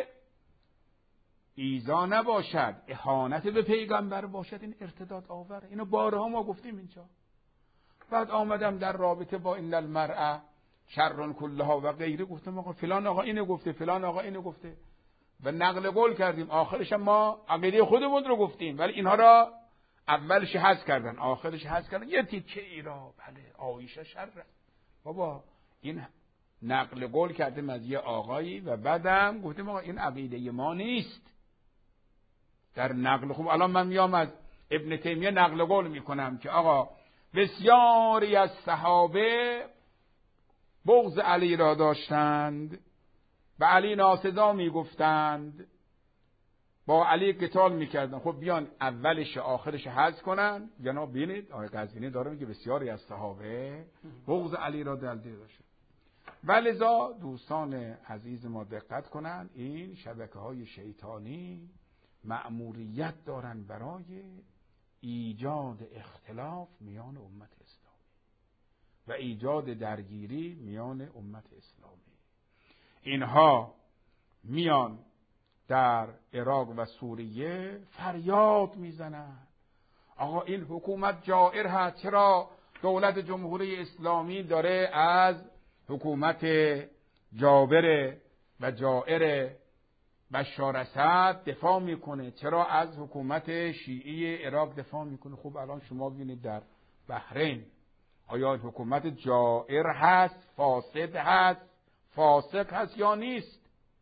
ایذا نباشد، اهانت به پیغمبر باشد، این ارتداد آوره. اینو بارها ما گفتیم اینجا. بعد آمدم در رابطه با ان المرأة شر کلها و غیره، گفتم آقا فلان آقا اینو گفته، فلان آقا اینو گفته و نقل قول کردیم. آخرش ما عقیده خودمون رو گفتیم، ولی اینها را اولش حذف کردن، آخرش حذف کردن. یه تیکه ای را بله عایشه شره. بابا این نقل قول کردیم از یه آقایی و بعدم گفتیم آقا این عقیده ما نیست. در نقل خوب الان من میام از ابن تیمیه نقل قول میکنم که آقا بسیاری از صحابه بغض علی را داشتند، به علی ناسزا میگفتند، با علی قتال میکردن. خب بیان اولش آخرش حذف کنن. جناب بینید آقای قزوینی داره میگه بسیاری از صحابه بغض علی را در دل داشتند. ولذا دوستان عزیز ما دقت کنن، این شبکه های شیطانی مأموریت دارن برای ایجاد اختلاف میان امت اسلامی و ایجاد درگیری میان امت اسلامی. اینها میان در عراق و سوریه فریاد میزنن آقا این حکومت جائر هست، چرا دولت جمهوری اسلامی داره از حکومت جابر و جائر بشار اسد دفاع میکنه، چرا از حکومت شیعی عراق دفاع میکنه؟ خب الان شما ببینید در بحرین آیا حکومت جائر هست، فاسد هست، فاسق هست یا نیست؟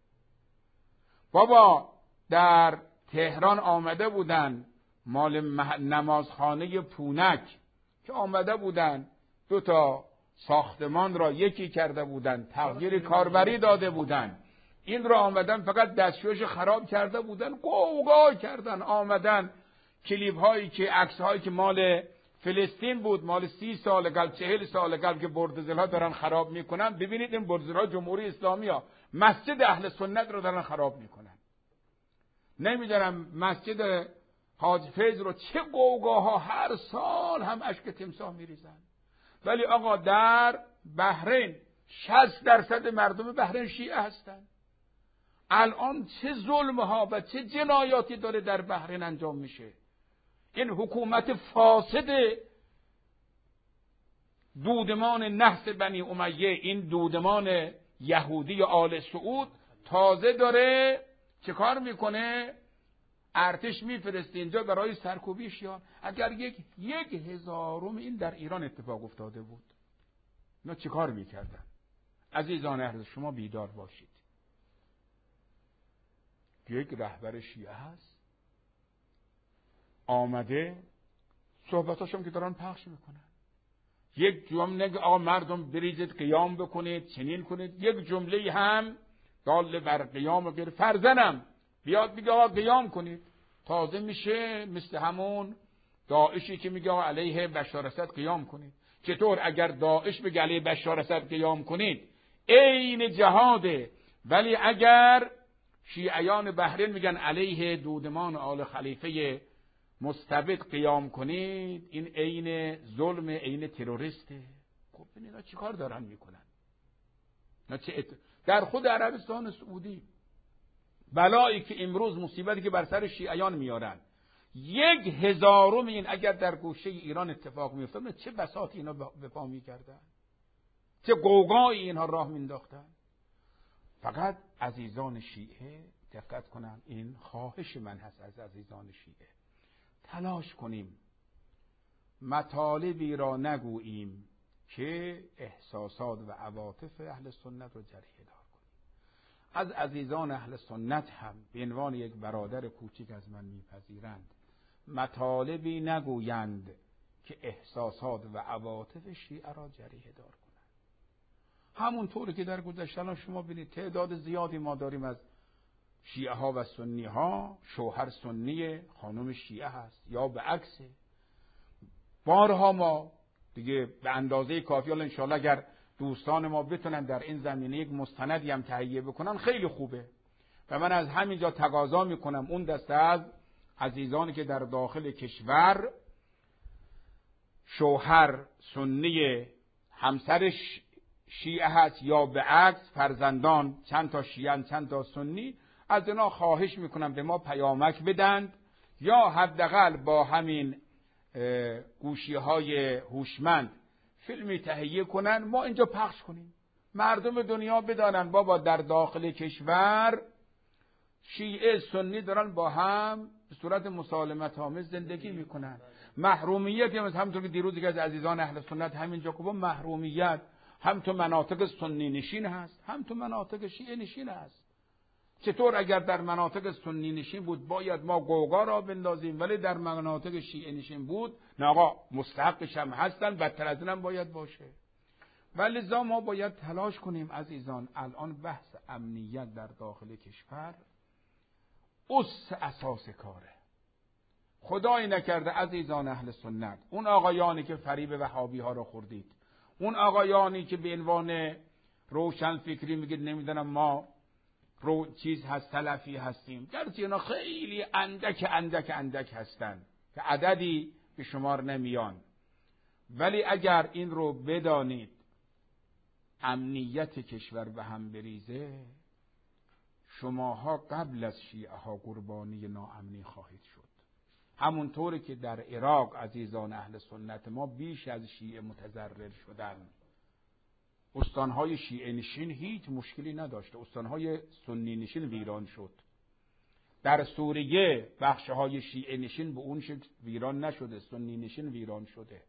بابا در تهران آمده بودن مال نمازخانه پونک که آمده بودن دو تا ساختمان را یکی کرده بودن، تغییر کاربری داده بودن، این را آمدن فقط دستشویش خراب کرده بودن، قوقا کردن، آمدن کلیپ هایی که عکس هایی که مال فلسطین بود، مال سی سال قبل، چهل سال قبل که بردزل ها دارن خراب میکنن. ببینید این بردزل ها جمهوری اسلامی ها مسجد اهل سنت رو دارن خراب میکنن. نمیدارم مسجد حاج فیض رو چه قوقاها هر سال هم اشک تمساح میریزن. ولی آقا در بحرین شصت درصد مردم بحرین شیعه هستن. الان چه ظلمها و چه جنایاتی داره در بحرین انجام میشه. این حکومت فاسد دودمان نحس بنی امیه، این دودمان یهودی آل سعود تازه داره چه کار میکنه؟ ارتش میفرسته اینجا برای سرکوبی شیعیان. اگر یک یک هزارم این در ایران اتفاق افتاده بود، اینا چه کار میکردن؟ عزیزان اهل شما بیدار باشید. یک رهبر شیعه هست آمده صحبتاشم که دارن پخش میکنن، یک جمله نگه آقا مردم بریزید قیام بکنید چنین کنید، یک جمله هم دال بر قیام غیر فرزنم بیاد بگه آقا قیام کنید، تازه میشه مثل همون داعشی که میگه علیه بشار اسد قیام کنید. چطور اگر داعش به علیه بشار اسد قیام کنید عین جهاده، ولی اگر شیعیان بحرین میگن علیه دودمان آل خلیفه مستبد قیام کنید این عین ظلم، عین تروریسته. خب اینا چی کار دارن میکنن؟ در خود عربستان سعودی بلایی که امروز مصیبتی که بر سر شیعیان میارن یک هزارم این اگر در گوشه ایران اتفاق میافتاد چه بساطی اینا به پا میکردن، چه قوقایی اینها راه مینداختن. فقط عزیزان شیعه دقت کنن، این خواهش من هست از عزیزان شیعه، تلاش کنیم مطالبی را نگوییم که احساسات و عواطف اهل سنت رو جریحه دار کنیم. از عزیزان اهل سنت هم به عنوان یک برادر کوچک از من میپذیرند مطالبی نگویند که احساسات و عواطف شیعه را جریحه دار کنند. همونطوری که در گذشته شما ببینید تعداد زیادی ما داریم از شیعه ها و سنی ها، شوهر سنی خانم شیعه هست یا به عکسه. بارها ما دیگه به اندازه کافی، حالا انشاءالله اگر دوستان ما بتونن در این زمینه یک مستندی هم تهیه بکنن خیلی خوبه. و من از همینجا تقاضا میکنم اون دسته از عزیزانی که در داخل کشور شوهر سنی همسرش شیعه هست یا به عکس فرزندان چند تا شیعه چند تا سنی، از اینا خواهش میکنم به ما پیامک بدند یا حداقل با همین گوشی های هوشمند فیلمی تهیه کنن ما اینجا پخش کنیم، مردم دنیا بدانن بابا در داخل کشور شیعه سنی دارن با هم به صورت مسالمت آمیز زندگی میکنن. محرومیت هم همونطور که دیروز که از عزیزان اهل سنت همینجا گفتم، محرومیت هم تو مناطق سنی نشین هست هم تو مناطق شیعه نشین هست. چطور اگر در مناطق سنی نشین بود باید ما قوقا را بندازیم، ولی در مناطق شیعه نشین بود نه آقا مستحقش هم هستن، بدتر از اینم باید باشه. ولی لذا ما باید تلاش کنیم عزیزان. الان بحث امنیت در داخل کشور اس اساس کاره. خدایی نکرده عزیزان اهل سنت اون آقایانی که فریب وهابی ها را خوردید، اون آقایانی که به عنوان روشن فکری میگید نمیدونم ما رو چیز هست سلفی هستیم، گرچه اینا خیلی اندک اندک اندک هستن که عددی به شمار نمیان، ولی اگر این رو بدانید امنیت کشور به هم بریزه شماها قبل از شیعه ها قربانی ناامنی خواهید شد. همونطوری که در عراق عزیزان اهل سنت ما بیش از شیعه متضرر شدن، استانهای شیعه نشین هیچ مشکلی نداشته، استانهای سنی نشین ویران شد. در سوریه بخشهای شیعه نشین به اون شکل ویران نشده، سنی نشین ویران شده.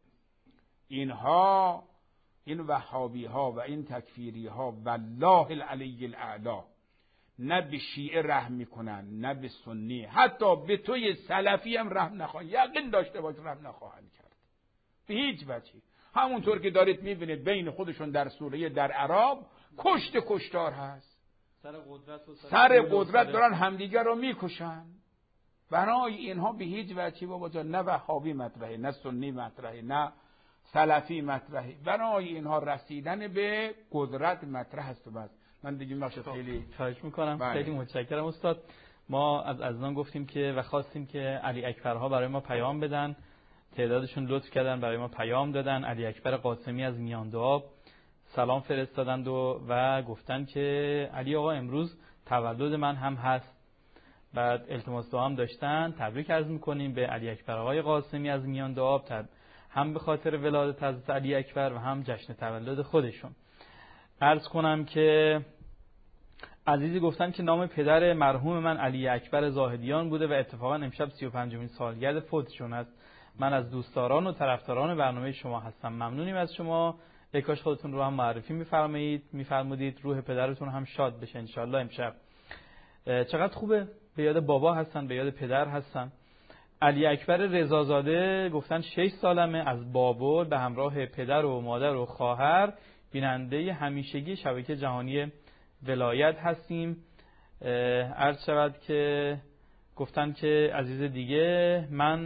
اینها این وهابی ها و این تکفیری ها والله العلی الاعلی نه به شیعه رحم میکنن نه به سنی، حتی به توی سلفی هم رحم نخواهند، یقین داشته باش رحم نخواهند کرد به هیچ وجهی. همونطور که دارید میبینید بین خودشون در سوریه در عراق کشت کشتار هست، سر قدرت, و سر سر قدرت دارن همدیگر رو میکشن. برای اینها به هیچ وجهی بابا جان نه وهابی مطرحه نه سنی مطرحه نه سلفی مطرحه، برای اینها رسیدن به قدرت مطرح است. و بس من دیگه بخش خیلی خواهش میکنم. بله. خیلی متشکرم استاد. ما از عزیزان گفتیم که و خواستیم که علی اکبرها برای ما پیام بدن، تعدادشون لطف کردن برای ما پیام دادن. علی اکبر قاسمی از میاندوآب سلام فرستادند و, و گفتن که علی آقا امروز تولد من هم هست، بعد التماس دعا هم داشتن. تبریک عرض میکنیم به علی اکبر آقای قاسمی از میاندوآب، هم به خاطر ولادت حضرت علی اکبر و هم جشن تولد خودشون. عرض کنم که عزیزی گفتن که نام پدر مرحوم من علی اکبر زاهدیان بوده و اتفاقا امشب سی و پنجمین سالگرد فوتشون است. من از دوستداران و طرفداران برنامه شما هستم. ممنونیم از شما. ای کاش خودتون رو هم معرفی می‌فرمایید می‌فرمودید روح پدرتون هم شاد بشه ان شاء الله امشب. چقدر خوبه، به یاد بابا هستن، به یاد پدر هستن. علی اکبر رضازاده گفتن شش سالمه، از بابل به همراه پدر و مادر و خواهر بیننده همیشگی شبکه جهانی ولایت هستیم. عرض شود که گفتن که عزیز دیگه من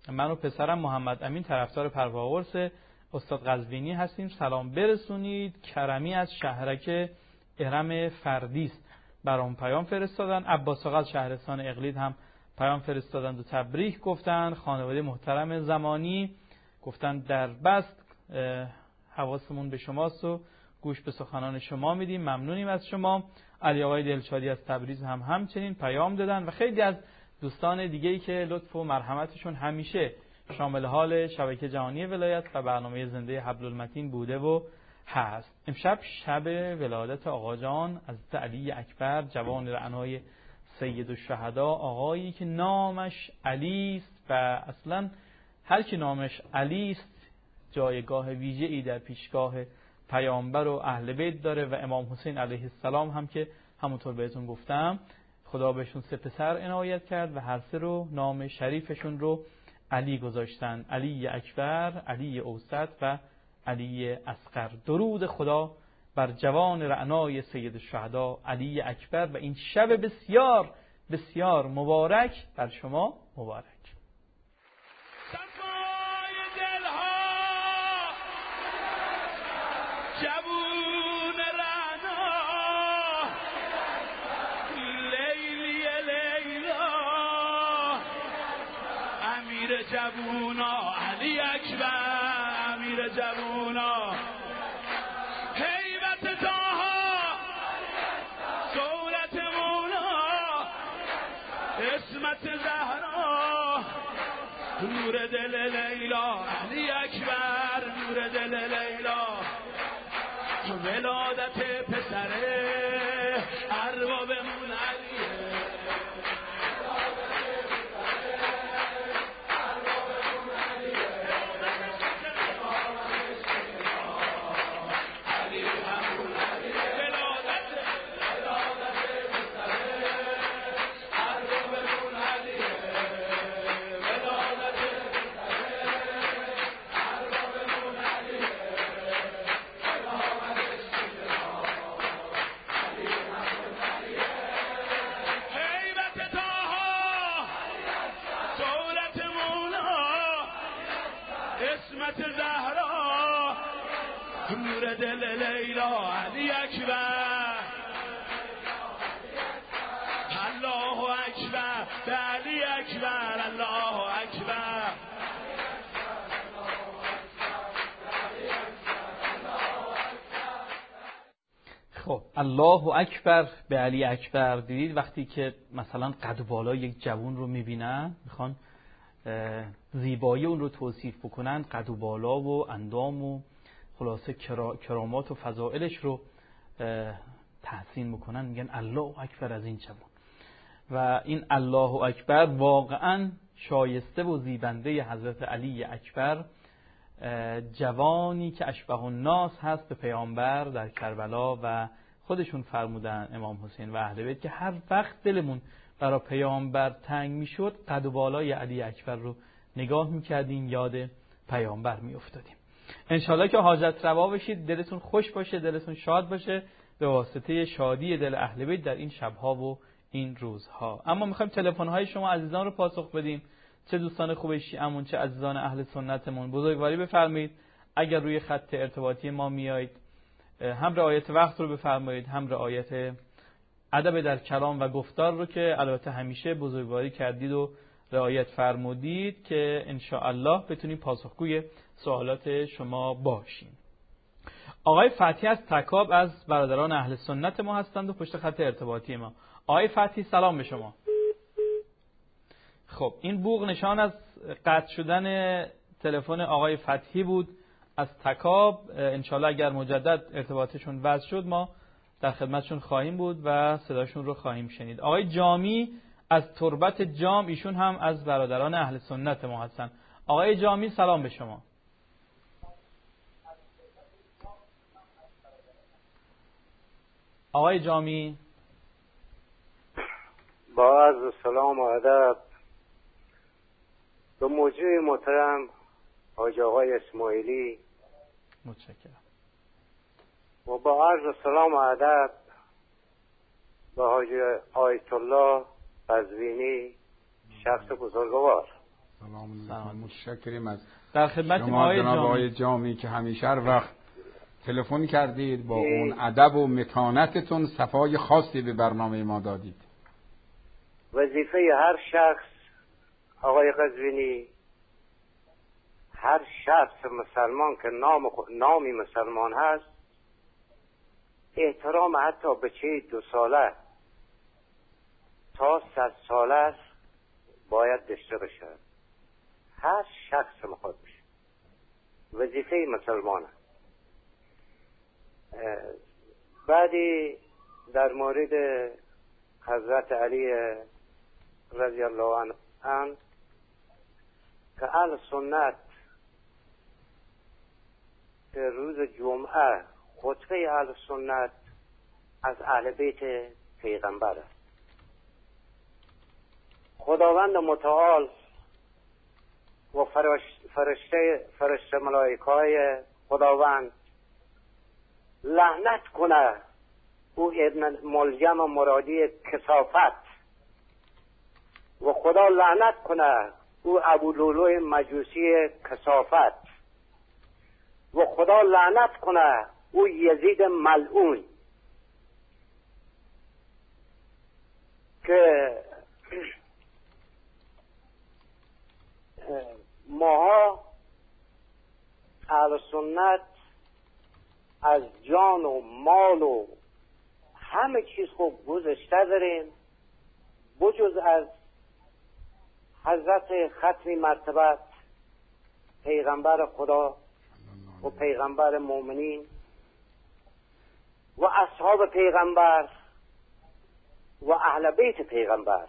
من و پسرم محمد امین طرفدار پرواقرص استاد قزوینی هستیم، سلام برسونید. کرمی از شهرک ارم فردیست برام پیام فرستادن. عباس آقا از شهرستان اقلید هم پیام فرستادن و تبریک گفتن. خانواده محترم زمانی گفتن در بست حواسمون به شماست و گوش به سخنان شما میدیم، ممنونیم از شما. علی آقای دلشادی از تبریز هم همچنین پیام دادن و خیلی از دوستان دیگه‌ای که لطف و مرحمتشون همیشه شامل حال شبکه جهانی ولایت و برنامه زنده حبل المتین بوده و هست. امشب شب ولادت آقا جان از علی اکبر جوان رعنای سید الشهدا، آقایی که نامش علی است و اصلا هر کی نامش علی است جایگاه ویژه‌ای در پیشگاه پیامبر و اهل بیت داره و امام حسین علیه السلام هم که همونطور بهتون گفتم خدا بهشون سه پسر عنایت کرد و هر سه رو نام شریفشون رو علی گذاشتن، علی اکبر، علی اوسط و علی اصغر. درود خدا بر جوان رعنای سید الشهدا علی اکبر و این شب بسیار بسیار مبارک بر شما مبارک. جوون رعنا لیلی لیلا امیر جوونا علی اکبر امیر جوونا هیبت تاها دولت مولا اسمت زهرا نور دل لیلا علی اکبر نور دل لیلا ولادت پسره اربابمون علیه زهرا نور دل لیلا علی اکبر الله اکبر به علی اکبر الله اکبر. خب الله اکبر به علی اکبر. دیدید وقتی که مثلا قد و بالا یک جوان رو میبینن میخوان زیبایی اون رو توصیف بکنن، قد و بالا و اندام و خلاصه کرامات و فضائلش رو تحسین بکنن، میگن الله اکبر از این جوان. و این الله اکبر واقعا شایسته و زیبنده حضرت علی اکبر، جوانی که اشبه الناس هست به پیامبر در کربلا و خودشون فرمودن امام حسین و اهل بیت که هر وقت دلمون برای پیامبر تنگ میشد قد و بالای علی اکبر رو نگاه میکردیم، یاد پیامبر میافتادیم. انشالله که حاجت روا بشید، دلتون خوش باشه، دلتون شاد باشه به واسطه شادی دل اهل بیت در این شبها و این روزها. اما میخوایم تلفن‌های شما عزیزان رو پاسخ بدیم، چه دوستان خوب شیعه‌مون چه عزیزان اهل سنتمون. بزرگواری بفرمایید اگر روی خط ارتباطی ما میایید هم رعایت وقت رو بفرمایید، هم رعایت ادب در کلام و گفتار رو که البته همیشه بزرگواری کردید و رعایت فرمودید که ان شاء الله بتونیم پاسخگوی سوالات شما باشیم. آقای فتحی از تکاب از برادران اهل سنت ما هستند و پشت خط ارتباطی ما. آقای فتحی سلام به شما. خب این بوق نشان از قطع شدن تلفن آقای فتحی بود از تکاب. انشالله اگر مجدد ارتباطشون وصل شد ما در خدمتشون خواهیم بود و صداشون رو خواهیم شنید. آقای جامی از تربت جام، ایشون هم از برادران اهل سنت ما هستن. آقای جامی سلام به شما. آقای جامی با عرض سلام و ادب به موجود محترم حاج آقای اسماعیلی، متشکرم. و با عرض سلام و ادب به حاج آیت الله قزوینی، شخص بزرگوار. سلام علیکم. متشکریم از در خدمت شما آقای جناب جامی. آقای جامی که همیشه هر وقت تلفن کردید با اون ادب و متانتتون صفای خاصی به برنامه ما دادید. وظیفه هر شخص آقای قزوینی، هر شخص مسلمان که نام نامی مسلمان هست، احترام حتی بچه دو ساله تا صد ساله باید داشته باشه. هر شخص مخاطب بشه، وظیفه مسلمانه. بعدی در مورد حضرت علی رضی الله عنه که اهل سنت که روز جمعه خطبه اهل سنت از اهل بیت پیغمبر است. خداوند متعال و فرشته فرشته ملائکه خداوند لعنت کنه او ابن ملجم مرادی کثافت، و خدا لعنت کنه او ابو لولوی مجوسی کثافت، و خدا لعنت کنه او یزید ملعون که ماها اهل سنت از جان و مال و همه چیز خوب گذشته داریم، بجز از حضرت ختمی مرتبت پیغمبر خدا و پیغمبر مومنین و اصحاب پیغمبر و اهل بیت پیغمبر.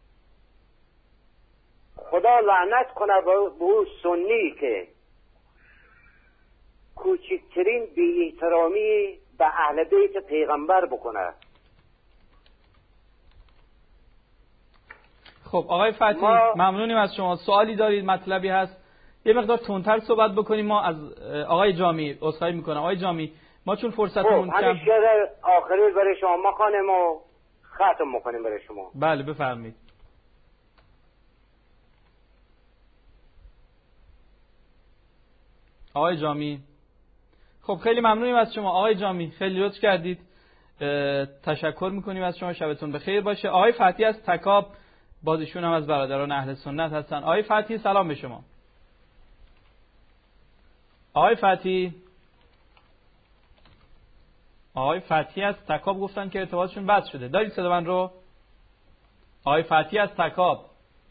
خدا لعنت کنه به او سنی که کوچکترین بی احترامی به اهل بیت پیغمبر بکنه. خب آقای فتحی ما... ممنونیم از شما. سوالی دارید، مطلبی هست؟ یه مقدار تندتر صحبت بکنیم. ما از آقای جامی عذرخواهی میکنم. آقای جامی ما چون فرصتمون کم، همین شعر آخری برای شما ما خوانیم و ختم میکنیم برای شما. بله بفرمایید. آقای جامی خب خیلی ممنونیم از شما آقای جامی، خیلی لطف کردید، تشکر میکنیم از شما. شبتون بخیر باشه. آقای فتحی از تکاب، بازیشون هم از برادران اهل سنت هستن. آقای فتحی سلام به شما. آقای فتحی آقای فتحی از تکاب گفتن که ارتباطشون بس شده. دارید صدا من رو؟ آقای فتحی از تکاب.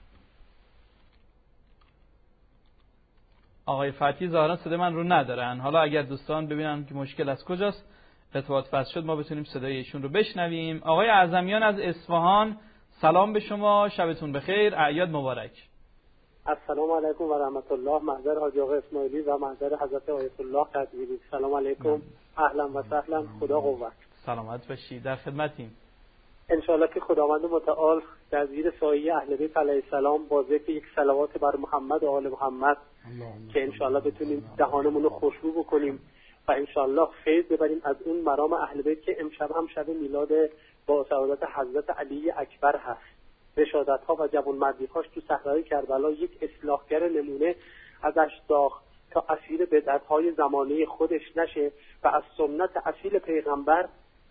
آقای فتحی ظاهرا صدای من رو ندارن. حالا اگر دوستان ببینن که مشکل از کجاست، ارتباط فصل شد، ما بتونیم صدای ایشون رو بشنویم. آقای اعظمیان از اصفهان سلام به شما، شبتون بخیر، اعیاد مبارک. السلام علیکم و رحمت الله. محضر حاج آقا اسماعیلی و محضر حضرت آیت الله قزوینی. سلام علیکم، اهلا و سهلا، خدا قوت. سلامت باشید، در خدمتیم. انشاءالله که خداوند متعال در زیر سایه اهل بیت علیه السلام با ذکر یک صلوات بر محمد و آل محمد که انشاءالله بتونیم دهانمون رو خوشبو بکنیم و انشاءالله فیض ببریم از اون مرام اهل بیت که امشب هم شب میلاد با سعادت حضرت علی اکبر هست. رشادت ها و جوانمردی هاش تو صحرای کربلا یک اصلاحگر نمونه ازش داخت تا اسیر بدعت های زمانه خودش نشه و از سنت اصیل پیغمبر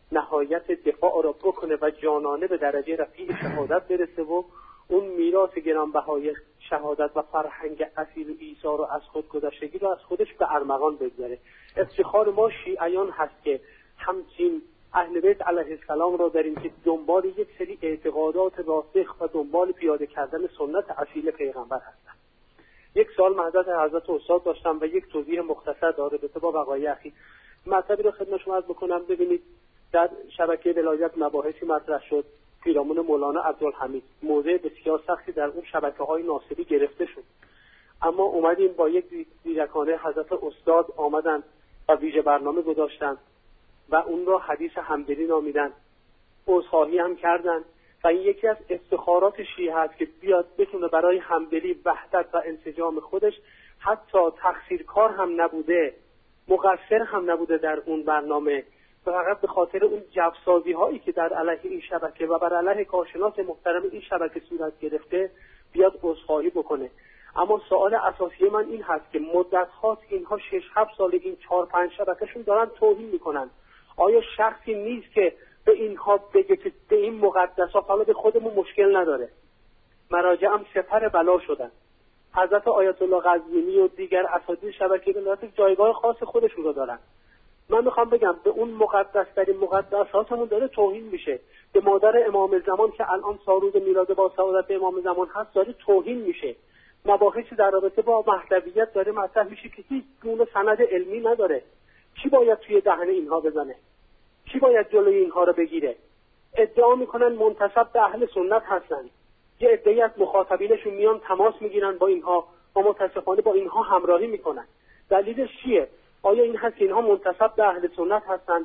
نهایت دفاع را بکنه و جانانه به درجه رفیع شهادت برسه و اون میراث گرانبهای شهادت و فرهنگ اصیل و ایثار رو از خود گذشتگی رو از خودش به ارمغان بگذاره. افتخار ما شیعیان هست که همچین اهل بیت علیه السلام را داریم که دنبال یک سری اعتقادات راسخ و دنبال پیاده کردن سنت اصیل پیغمبر هستن. یک سال محضرت حضرت استاد داشتم و یک توضیح مختصر داره به طبع وقایع اخیر. مطلبی رو خدمت شما عرض بکنم. ببینید در شبکه ولایت مباحثی مطرح شد. پیرامون مولانا عبدالحمید موضع بسیار سختی در اون شبکه‌های ناصری گرفته شد، اما اومدیم با یک زیرکانه حضرت استاد آمدن و ویژه برنامه گذاشتن و اون را حدیث حمدلی نامیدن، عذرخواهی هم کردن و این یکی از افتخارات شیعه است که بیاد بتونه برای حمدلی وحدت و انسجام خودش حتی تقصیرکار هم نبوده، مقصر هم نبوده در اون برنامه، فقط به خاطر اون جوسازی هایی که در علیه این شبکه و بر علیه کارشناس محترم این شبکه صورت گرفته بیاد عذرخواهی بکنه. اما سوال اساسی من این هست که مدت هاست اینها شش هفت سال این چهار پنج شبکهشون دارن توهین میکنن. آیا شخصی نیست که به اینها بگه که به این مقدسات، حالا به خودمون مشکل نداره، مراجع هم سپر بلا شدن، حضرت آیت الله قزوینی و دیگر اساتید شبکه ولایت جایگاه خاص خودشون رو دارن. من میخوام بگم به اون مقدس ترین مقدساتمون داره توهین میشه. به مادر امام زمان که الان سالروز میلاد با سعادت امام زمان هست داره توهین میشه. مباحثی در رابطه با مهدویت داره مطرح میشه که هیچ گونه سند علمی نداره. کی باید توی دهن اینها بزنه؟ کی باید جلوی اینها رو بگیره؟ ادعا میکنن منتسب به اهل سنت هستن، یه عده‌ای از مخاطبینشون میان تماس میگیرن با اینها و متاسفانه با اینها همراهی میکنن. دلیلش چیه؟ آیا این هست که اینها منتسب به اهل سنت هستن؟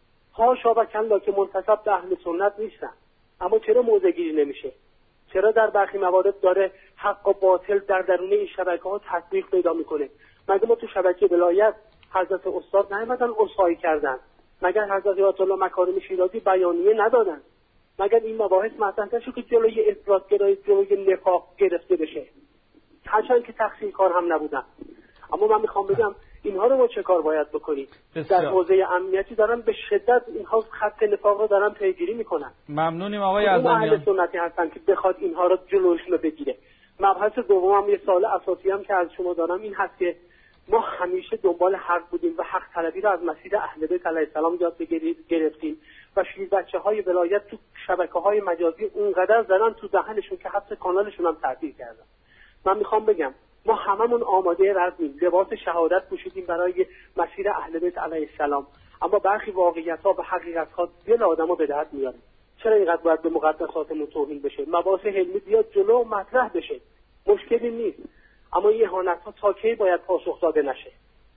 حاشا و کلا که منتسب به اهل سنت نیستن. اما چرا موضع گیری نمیشه؟ چرا در برخی موارد داره حق و باطل در درون این شبکه‌ها تطبیق پیدا میکنه؟ مگه ما تو شبکه ولایت حضرت استاد نیامدن عذرخواهی کردن؟ مگر حضرت آیت الله مکارم شیرازی بیانیه ندادن؟ مگر این مباحث مطرح نشد که جلوی افراط‌گرایی، جلوی نفاق گرفته بشه؟ هرچند که تقصیر کار هم نبودن. اما من میخوام بگم اینها رو ما چه کار باید بکنیم؟ در حوزه امنیتی دارن به شدت اینها خط نفاق رو دارن پیگیری میکنن. ممنونیم آقای اعظمیان. اهل اعظمیان سنتی هستن که بخواد اینها رو جلوشون رو بگیره. مبحث دومم یه سوال اساسی هم که از شما دارم این هست که ما همیشه دنبال حق بودیم و حق طلبی رو از مسیر اهل بیت علیه السلام یاد گرفتیم و شیر بچه‌های ولایت تو شبکه‌های مجازی اونقدر زدن تو دهنشون که حتی کانالشون هم تعطیل کردن. من میخوام بگم ما هممون آماده رزمیم، لباس شهادت پوشیدیم برای مسیر اهل بیت علیه السلام، اما برخی واقعیت‌ها و حقیقت‌ها دل آدمو به درد میاره. چرا اینقدر باید به مقدساتمون توهین بشه؟ مباحث علمی بیاد جلو و مطرح بشه، مشکلی نیست، اما این اهانت‌ها تا کی باید پاسخ داده نشه؟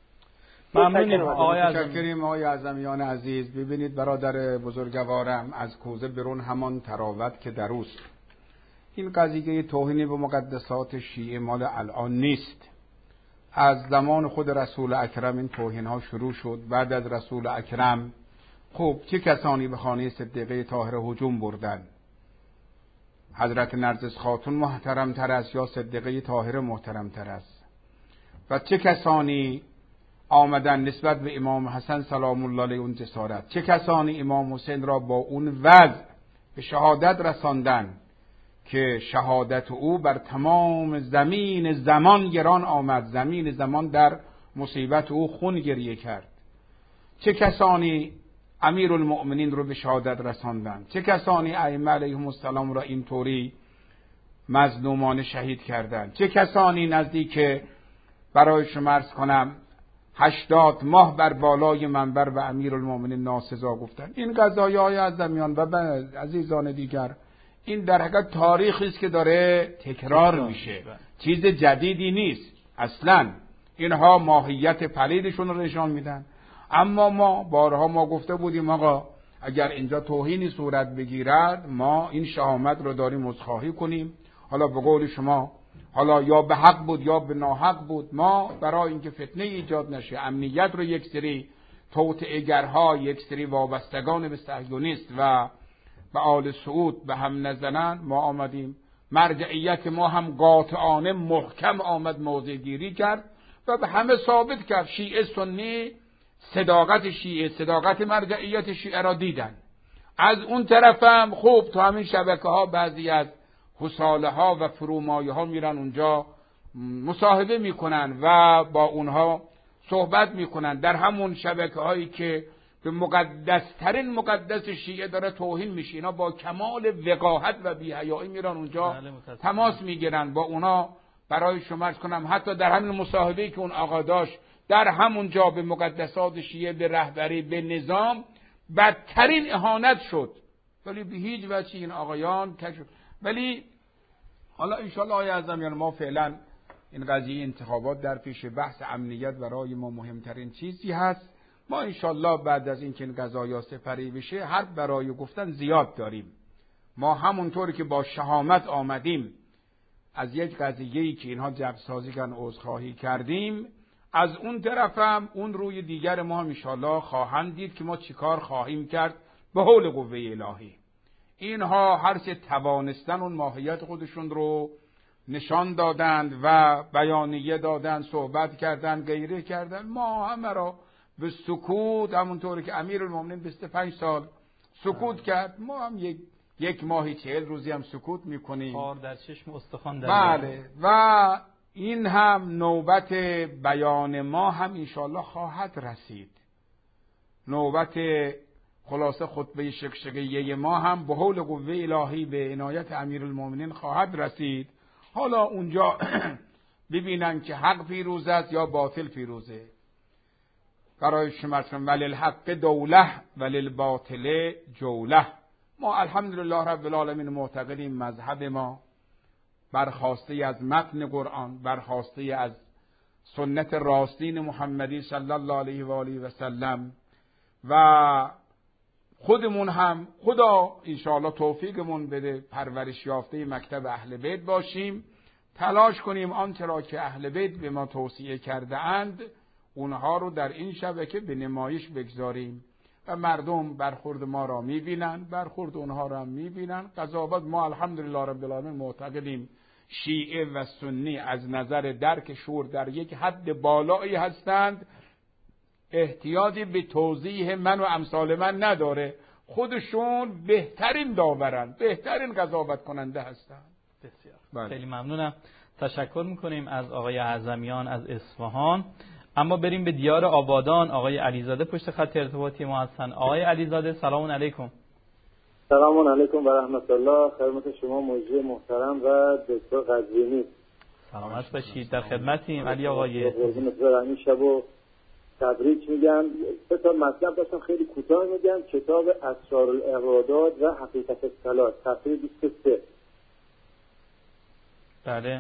ممنونیم آقای اعظمیان. آقای اعظمیان عزیز، ببینید برادر بزرگوارم از کوزه برون همان تراوت که دروست. این قضیه توهین به مقدسات شیعه مال الان نیست. از زمان خود رسول اکرم این توهین ها شروع شد. بعد از رسول اکرم خب چه کسانی به خانه صدیقه طاهره هجوم بردن؟ حضرت نرجس خاتون محترم تر است یا صدیقه طاهره محترم تر است؟ و چه کسانی آمدن نسبت به امام حسن سلام الله علیه اون جسارت؟ چه کسانی امام حسین را با اون وضع به شهادت رساندن که شهادت او بر تمام زمین زمان گران آمد، زمین زمان در مصیبت او خون گریه کرد؟ چه کسانی امیر المؤمنین رو به شهادت رساندن؟ چه کسانی ائمه علیهم السلام را اینطوری مظلومانه شهید کردند؟ چه کسانی نزدیک برای شما عرض کنم هشتاد ماه بر بالای منبر و امیر المؤمنین ناسزا گفتن؟ این قضایای اعظمیان و عزیزان دیگر، این در حقیقت تاریخی است که داره تکرار میشه، چیز جدیدی نیست اصلا. اینها ماهیت پلیدشون رو نشان میدن. اما ما بارها ما گفته بودیم آقا اگر اینجا توهینی صورت بگیرد ما این شهامت رو داریم عذرخواهی کنیم. حالا به قول شما حالا یا به حق بود یا به ناحق بود، ما برای اینکه فتنه ایجاد نشه، امنیت رو یک سری توطئه‌گرها، یک سری وابستگان به صهیونیست و به آل سعود به هم نزنن، ما آمدیم. مرجعیت ما هم قاطعانه محکم آمد موضع گیری کرد و به همه ثابت کرد شیعه سنی صداقت شیعه، صداقت مرجعیت شیعه را دیدن. از اون طرفم خوب تو همین شبکه ها بعضی از حصاله ها و فرومایه ها میرن اونجا مصاحبه میکنن و با اونها صحبت میکنن. در همون شبکه هایی که به مقدس ترین مقدس شیعه داره توهین میشه، اینا با کمال وقاحت و بی‌حیایی میرن اونجا تماس میگیرن با اونا. برای شما عرض کنم حتی در همین مصاحبه‌ای که اون آقا داشت در همونجا به مقدسات شیعه، به رهبری، به نظام بدترین اهانت شد، ولی به هیچ وجه این آقایان کشف. ولی حالا انشالله آقای اعظمیان ما فعلا این قضیه انتخابات در پیش، بحث امنیت برای ما مهمترین چیزی هست. ما انشالله بعد از اینکه این قضایا سپری بشه حرف برای گفتن زیاد داریم. ما همونطوری که با شهامت آمدیم از یک قضیه‌ای که اینها جبر سازی کردن عذرخواهی کردیم، از اون طرفم اون روی دیگر ما هم انشالله خواهند دید که ما چیکار خواهیم کرد به حول قوه الهی. اینها هر چه توانستن اون ماهیت خودشون رو نشان دادند و بیانیه دادند، صحبت کردند، غیره کردند. ما همه را به سکوت، همونطوری که امیرالمومنین بیست و پنج سال سکوت کرد، ما هم یک یک ماهی چهل روزی هم سکوت میکنیم. خار در چشم استخوان در بله. و این هم نوبت بیان ما هم انشالله خواهد رسید. نوبت خلاصه خطبه شکشقیه ما هم به حول قوه الهی به عنایت امیرالمومنین خواهد رسید. حالا اونجا ببینن که حق پیروز است یا باطل پیروزه. برای شما ولی الحق دوله ولی الباطل جوله. ما الحمدلله رب العالمین معتقدیم مذهب ما برخواسته از متن قرآن، برخواسته از سنت راستین محمدی صلی الله علیه و آله و سلم، و خودمون هم خدا انشاءالله توفیقمون بده پرورش یافته مکتب اهل بیت باشیم، تلاش کنیم آنچه را که اهل بیت به ما توصیه کرده اند اونها رو در این شبکه به نمایش بگذاریم و مردم برخورد ما را میبینن، برخورد اونها را هم میبینن. قضاوت ما الحمدلله رب العالمین معتقدیم شیعه و سنی از نظر درک شعور در یک حد بالایی هستند، احتیاجی به توضیح من و امثال من نداره، خودشون بهترین داورن، بهترین قضاوت کننده هستند. بسیار بله. خیلی ممنونم، تشکر میکنیم از آقای اعظمیان از اصفهان. اما بریم به دیار آبادان. آقای علیزاده پشت خط ارتباطی ما هستن. آقای علیزاده سلام علیکم. سلام علیکم و رحمت الله. خدمت شما مجری محترم و دکتر قزوینی. سلامت باشید، در خدمتیم. علی آقای قربون شب و تبریک میگم. سه تا مطلب داشتم خیلی کوتاه میگم. کتاب اسرار الارادات و حقیقت الصلات صفحه بیست و سه. بله.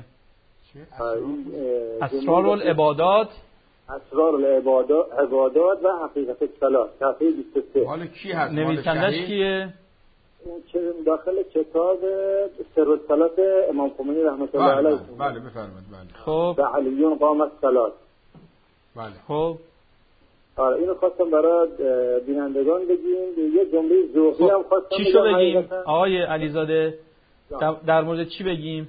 اسرار العبادات اسرار العبادات عبادات و حقیقت الصلات صفحه بیست و سه. مال کی هست؟ نویسندش کیه؟ که داخل کتاب سر الصلات امام خمینی رحمت الله علیه. بله بفرمایید. بله. خب و علیون قام الصلات. بله. خب آره اینو خواستم برای بینندگان بگیم. یه جمله ذوقی هم خواستم چی شو بگیم آقای علیزاده؟ در مورد چی بگیم؟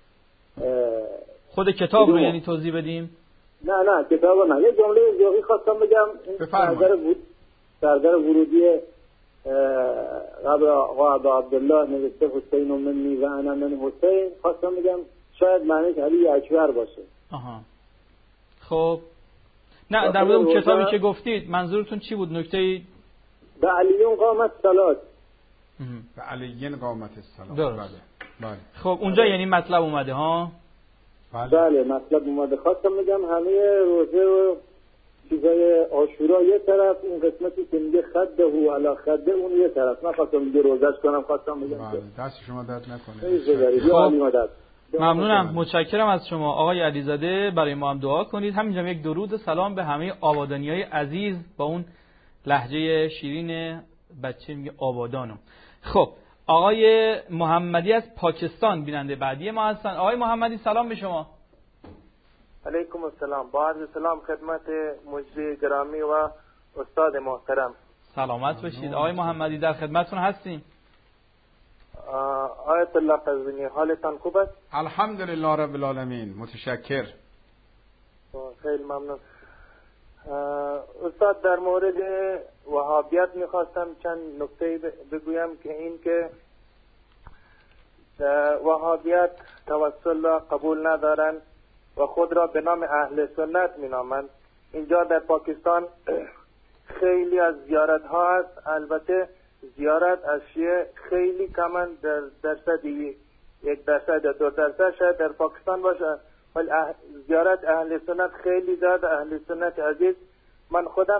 خود کتاب رو یعنی توضیح بدیم؟ نه نه کتاب نه، یه جمله ذوقی خواستم بگم. سردر بود سردر ورودی قبل آقا عبدالله نوشته حسین منی و انا من حسین. خواستم بگم شاید معنیش علی اکبر باشه. آها خب نه در مورد اون کتابی که گفتید منظورتون چی بود؟ نکته به علیون قامت صلات. به علیون قامت صلات. درست. بله. بله. خب اونجا یعنی مطلب اومده ها؟ بله, بله مطلب اومده. خواستم بگم همه روزه و چیزای عاشورا یه طرف، اون قسمتی که میگه خده و علا خده اون یه طرف. من خواستم میگه روزش کنم، خواستم بگم بله دست شما درد نکنه. خب ممنونم، متشکرم از شما آقای علیزاده. برای ما هم دعا کنید. همینجا یک درود و سلام به همه آبادانیای عزیز با اون لهجه شیرین بچه میگه آبادانو. خب آقای محمدی از پاکستان بیننده بعدی ما هستن. آقای محمدی سلام به شما. علیکم السلام. با عرض سلام خدمت مجری گرامی و استاد محترم. سلامت باشید آقای محمدی، در خدمتتون هستیم. آیت الله قزوینی حالتان خوب است؟ الحمدلله رب العالمین، متشکر. خیلی ممنون. استاد در مورد وهابیت میخواستم چند نکته بگویم که این که وهابیت توسل را قبول ندارند و خود را به نام اهل سنت مینامند. اینجا در پاکستان خیلی از زیارت ها هست، البته زیارت از شیعه خیلی کمن، در درصدی یک درصد یا دو درصد شاید در پاکستان باشه، ولی اه... زیارت اهل سنت خیلی زیاده. اهل سنت عزیز، من خودم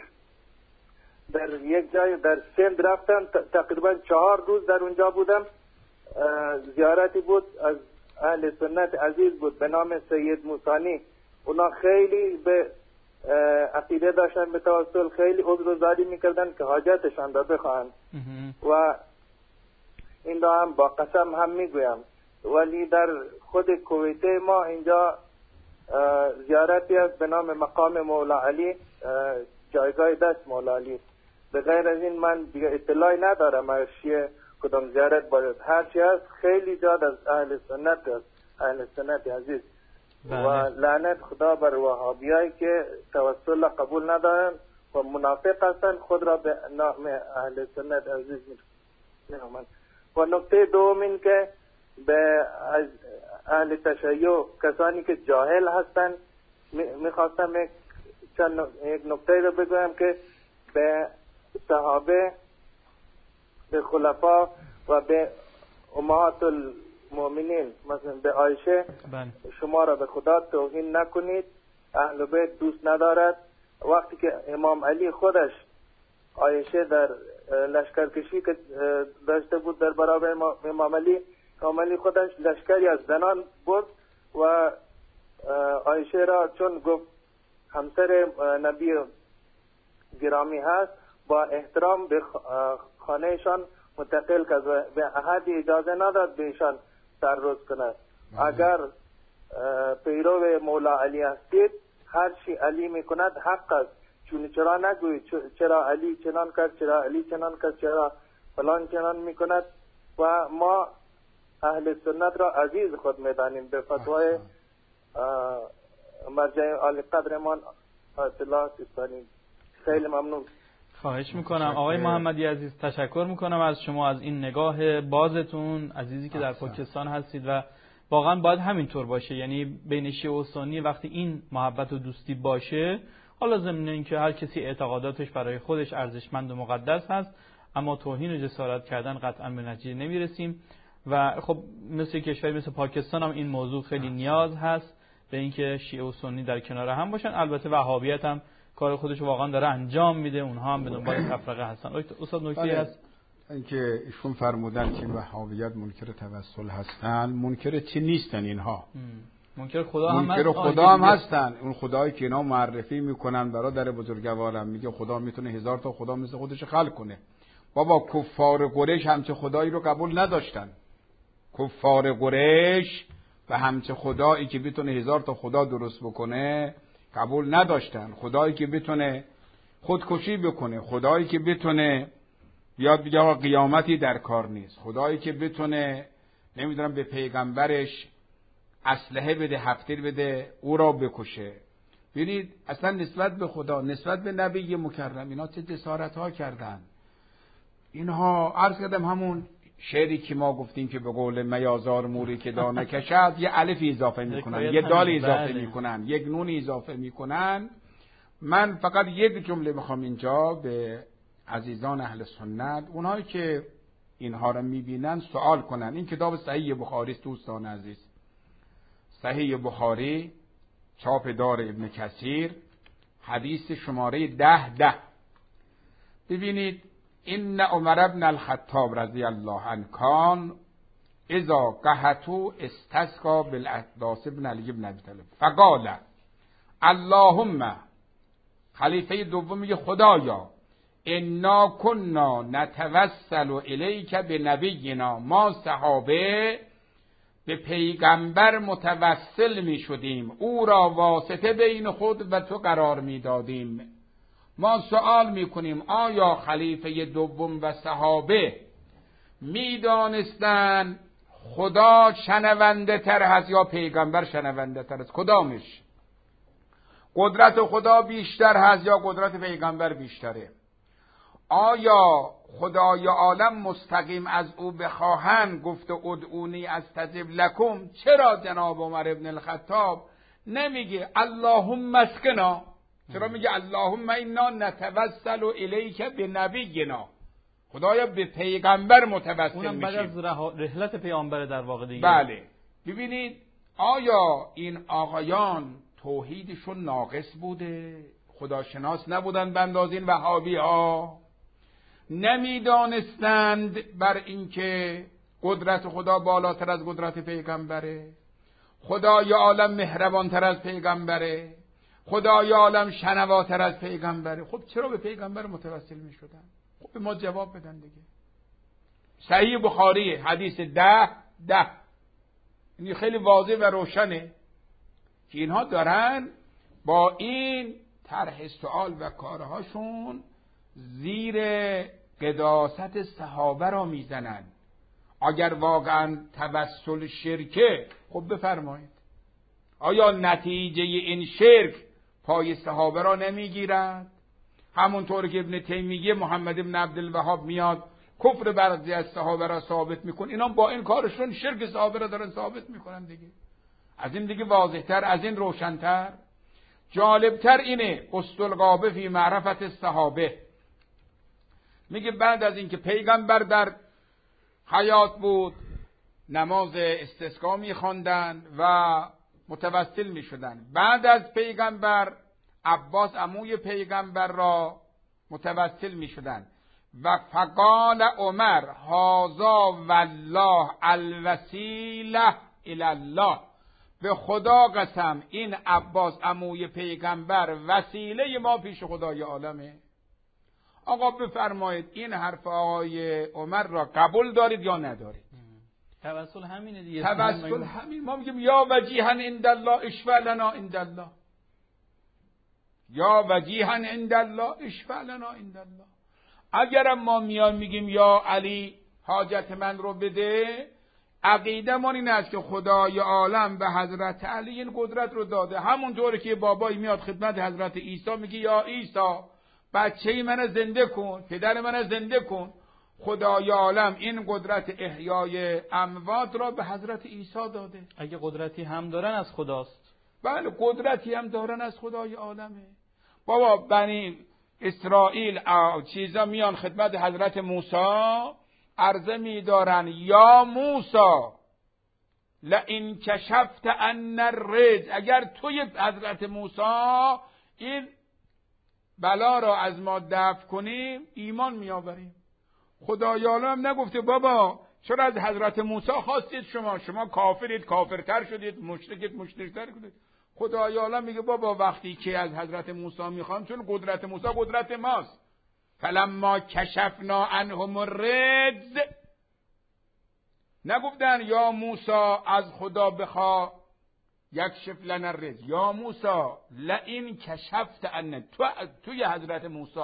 در یک جای در سند رفتم، تقریبا چهار روز در اونجا بودم. زیارتی بود از اهل سنت عزیز بود به نام سید موسانی. اونا خیلی به عقیده داشتن به توسل، خیلی عذرگزاری میکردن که حاجتشان را بخواهند و این را هم با قسم هم میگویم. ولی در خود کویته ما اینجا زیارتی است به نام مقام مولا علی، جایگاه دست مولا علی. به غیر از این من دیگه اطلاعی ندارم از شیعه کدام زیارت باید. هر چی هست خیلی زیاد از اهل سنت است. اهل سنت عزیز بله. و لعنت خدا بر وهابیایی که توسل قبول ندارن و منافق هستند، خود را به نام اهل سنت عزیز می‌نامند. و نکته دوم این که به اهل تشیع کسانی که جاهل هستند میخواستم یک چند یک نکته رو بگویم که به صحابه، به خلفا و به امهات المؤمنین مثلا به عایشه بله. شما را به خدا توهین نکنید، اهل بیت دوست ندارد. وقتی که امام علی خودش عایشه در لشکرکشی که داشته بود در برابر امام علی، امام علی خودش لشکری از زنان برد و عایشه را چون گفت همسر نبی گرامی هست با احترام به خانهشان منتقل کرد و به احدی اجازه نداد به ایشان سرروز کند. اگر پیرو مولا علی هستید، هر چی علی میکند حق است، چون چرا نگویید چرا علی چنان کرد، چرا علی چنان کرد، چرا فلان چنان میکند. و ما اهل سنت را عزیز خود میدانیم به فتوای مرجع عالی قدرمان آیت الله سیستانی. خیلی ممنون. خواهش میکنم آقای محمدی عزیز، تشکر میکنم از شما، از این نگاه بازتون، عزیزی که در پاکستان هستید و واقعا باید همینطور باشه. یعنی بین شیعه و سنی وقتی این محبت و دوستی باشه، حالا ضمن اینکه هر کسی اعتقاداتش برای خودش ارزشمند و مقدس هست، اما توهین و جسارت کردن قطعا به نتیجه نمیرسیم. و خب مثل کشوری مثل پاکستان هم این موضوع خیلی نیاز هست به اینکه شیعه و سنی در کنار هم باشن. البته وهابیت هم کار خودش واقعا داره انجام میده، اونها هم به دنبال تفرقه هستن. استاد نکته هست اینکه ایشون فرمودن که وهابیت منکر توسل هستن، منکر چی نیستن اینها؟ منکر خدا هم منکر خدا هم هستن. اون خدایی که اینا معرفی میکنن برادر بزرگوارم، میگه خدا میتونه هزار تا خدا مثل خودش خلق کنه. بابا کفار قریش همچه خدایی رو قبول نداشتن. کفار قریش و همچه خدایی که بتونه هزار تا خدا درست بکنه قبول نداشتن. خدایی که بتونه خودکشی بکنه، خدایی که بتونه بیاد بگه آقا قیامتی در کار نیست، خدایی که بتونه نمیدونم به پیغمبرش اسلحه بده، هفتیر بده، او را بکشه. ببینید اصلا نسبت به خدا، نسبت به نبی مکرم اینا چه جسارت ها کردن. اینها عرض کردم همون شعری که ما گفتیم که به قول میازار موری که دانه کشد یه الف اضافه میکنن، یه دال اضافه میکنن، یک نون اضافه میکنن. من فقط یک جمله میخوام اینجا به عزیزان اهل سنت، اونهایی که اینها رو میبینن سوال کنن. این کتاب صحیح بخاری است دوستان عزیز، صحیح بخاری چاپ دار ابن کثیر، حدیث شماره ده ده. ببینید این عمر بن الخطاب رضی الله عنه کان اذا قحطوا استسقى بالعباس بن علی بن ابی طالب فقال اللهم، خلیفه دوم میگه خدایا انا كنا نتوسل الیک بنبینا، ما صحابه به پیغمبر متوسل می شدیم، او را واسطه بین خود و تو قرار می دادیم. ما سوال می کنیم آیا خلیفه دوم و صحابه می دانستن خدا شنونده تر هست یا پیغمبر شنونده تر است؟ کدامش؟ قدرت خدا بیشتر هست یا قدرت پیغمبر بیشتره؟ آیا خدای عالم مستقیم از او بخواهند گفت ادعونی استجب لکم، چرا جناب عمر ابن الخطاب نمیگه اللهم اسقنا؟ چرا میگه اللهم انا نتوسل الیک بنبینا؟ خدایا به پیغمبر متوسل میشیم. اونم بعد از رحلت پیامبر در واقع دیگه. بله. ببینید آیا این آقایان توحیدشون ناقص بوده؟ خداشناس نبودن به اندازه این وهابی ها؟ نمیدانستند بر اینکه قدرت خدا بالاتر از قدرت پیغمبره؟ خدای عالم مهربانتر از پیغمبره؟ خدای عالم شنواتر از پیغمبره؟ خب چرا به پیغمبر متوسل می شدن؟ خب به ما جواب بدن دیگه. صحیح بخاری حدیث ده ده، این خیلی واضح و روشنه که اینها دارن با این طرح سوال و کارهاشون زیر قداست صحابه را میزنن. اگر واقعا توسل شرکه خب بفرمایید. آیا نتیجه این شرک پای صحابه را نمیگیرد؟ همونطور که ابن تیمیه محمد ابن عبدالوهاب میاد کفر بعضی از صحابه را ثابت میکنه، اینا با این کارشون شرک صحابه را دارن ثابت میکنن دیگه. از این دیگه واضحتر، از این روشنتر، جالبتر اینه اسطالغابه فی معرفت الصحابه میگه بعد از اینکه پیغمبر در حیات بود نماز استسقا میخواندن و متوسل میشدن. بعد از پیغمبر عباس عموی پیغمبر را متوسل میشدن و فقال عمر هذا والله الوسیله الی الله، به خدا قسم این عباس عموی پیغمبر وسیله ما پیش خدای عالمه. آقا بفرمایید این حرف آقای عمر را قبول دارید یا ندارید؟ توسل همینه دیگه. توسل همین. ما میگیم یا وجیها عند الله اشفع لنا عند الله، یا وجیها عند الله اشفع لنا عند الله. اگرم ما میان میگیم یا علی حاجت من رو بده، عقیده من این است که خدای عالم به حضرت علی این قدرت رو داده. همونطوری که بابایی میاد خدمت حضرت عیسی میگه یا عیسی بچه من زنده کن، پدر من زنده کن، خدای عالم این قدرت احیای اموات را به حضرت عیسی داده. اگه قدرتی هم دارن از خداست. بله قدرتی هم دارن از خدای عالمه. بابا بنی اسرائیل چیزا میان خدمت حضرت موسی عرضه میدارن یا موسی لئن کشفت عنا الرجز، اگر توی حضرت موسی این بلا را از ما دفع کنیم ایمان میآوریم. خدای عالم نگفته بابا چرا از حضرت موسی خواستید شما شما کافرید کافرتر شدید مشرکید مشرکتر شدید. خدای عالم میگه بابا وقتی که از حضرت موسی میخوام، چون قدرت موسی قدرت ماست، فلما کشفنا عنهم الرجز، نگفتن یا موسی از خدا بخوا یکشف لنا الرجز، یا موسی لئن کشفت عنا، تو توی حضرت موسی.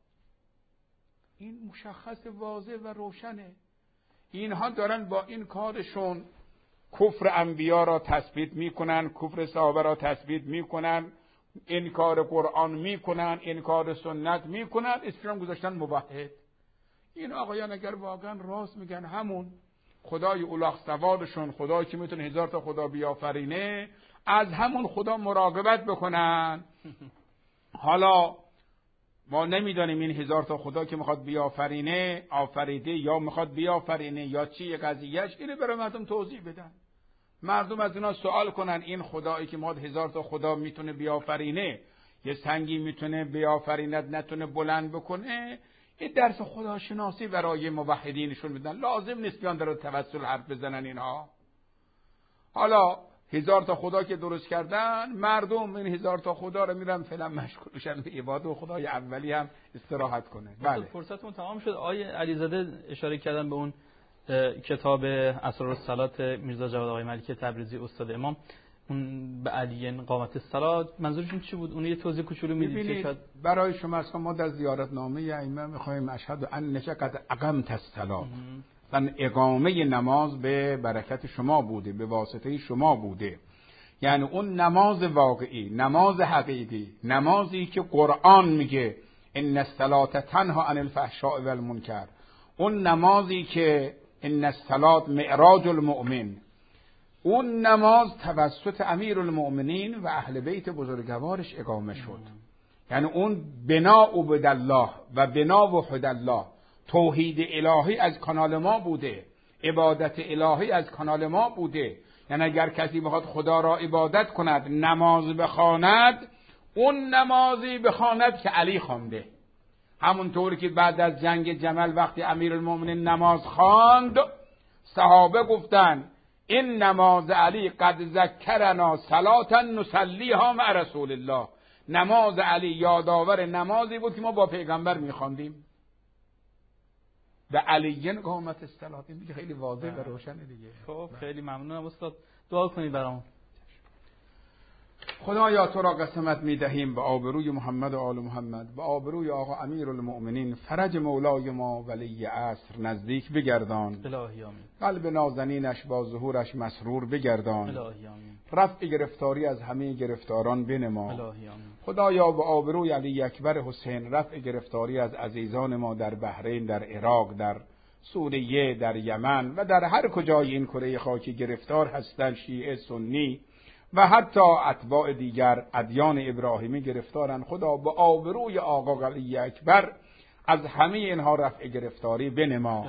این مشخص واضح و روشنه. اینها دارن با این کارشون کفر انبیا را تثبیت میکنن، کفر صحابه را تثبیت میکنن، انکار قرآن میکنن، انکار سنت میکنن، اسمشون گذاشتن موحد. این آقایان اگر واقعا راست میگن همون خدای اولاغ سوارشون، خدایی که میتونه هزار تا خدا بیافرینه، از همون خدا مراقبت بکنن. حالا ما نمیدانیم این هزار تا خدا که میخواد بیافرینه آفریده یا میخواد بیافرینه یا چی قضیهش، اینو برای مردم توضیح بدن. مردم از اینا سوال کنن این خدایی که میخواد هزار تا خدا میتونه بیافرینه، یه سنگی میتونه بیافریند نتونه بلند بکنه، این درس خداشناسی برای موحدینشون بدن. لازم نیست بیان در توسل حرف بزنن اینها. حالا هزار تا خدا که درست کردن، مردم این هزار تا خدا رو میرن فعلا مشغولشن به عبادت و خدای اولی هم استراحت کنه. بله فرصتمون تمام شد. آیه علیزاده اشاره کردن به اون کتاب اسرار الصلاه میرزا جواد آقای ملکی تبریزی استاد امام، اون به علی قامت الصلاه، منظورشون چی بود؟ اون یه توضیح کوچولو میدید که شاید برای شما اصلا ما در زیارتنامه ائمه میخوایم اشهد انک قد اقمت الصلاه، و اقامه نماز به برکت شما بوده، به واسطه شما بوده. یعنی اون نماز واقعی، نماز حقیقی، نمازی که قرآن میگه ان الصلاه تنها عن الفحشاء والمنکر، اون نمازی که ان الصلاه معراج المؤمن، اون نماز توسط امیر المؤمنین و اهل بیت بزرگوارش اقامه شد. یعنی اون بنا عبد الله و بنا وحد الله، توحید الهی از کانال ما بوده، عبادت الهی از کانال ما بوده. یعنی اگر کسی بخواد خدا را عبادت کند، نماز بخواند، اون نمازی بخواند که علی خوانده. همونطوری که بعد از جنگ جمل وقتی امیرالمومنین نماز خواند، صحابه گفتن این نماز علی قد ذکرنا صلاة نصلیها مع رسول الله، نماز علی یادآور نمازی بود که ما با پیغمبر میخواندیم. و علی قامت الصلاه، این دیگه خیلی واضح و روشنه دیگه. خب خیلی ممنونم استاد، دعا کنید برامون. خدایا تو را قسمت میدهیم به آبروی محمد و آل محمد، به آبروی آقا امیرالمؤمنین، فرج مولای ما ولی عصر نزدیک بگردان. الهی آمین. قلب نازنینش با ظهورش مسرور بگردان. الهی آمین. رفع گرفتاری از همه گرفتاران بنما. الهی آمین. خدایا به آبروی علی اکبر حسین رفع گرفتاری از عزیزان ما در بحرین، در عراق، در سوریه، در یمن و در هر کجای این کره خاکی گرفتار هستند، شیعه، سنی و حتی اتباع دیگر ادیان ابراهیمی گرفتارن. خدا به آبروی آقا علی اکبر از همه اینها رفع گرفتاری بنما.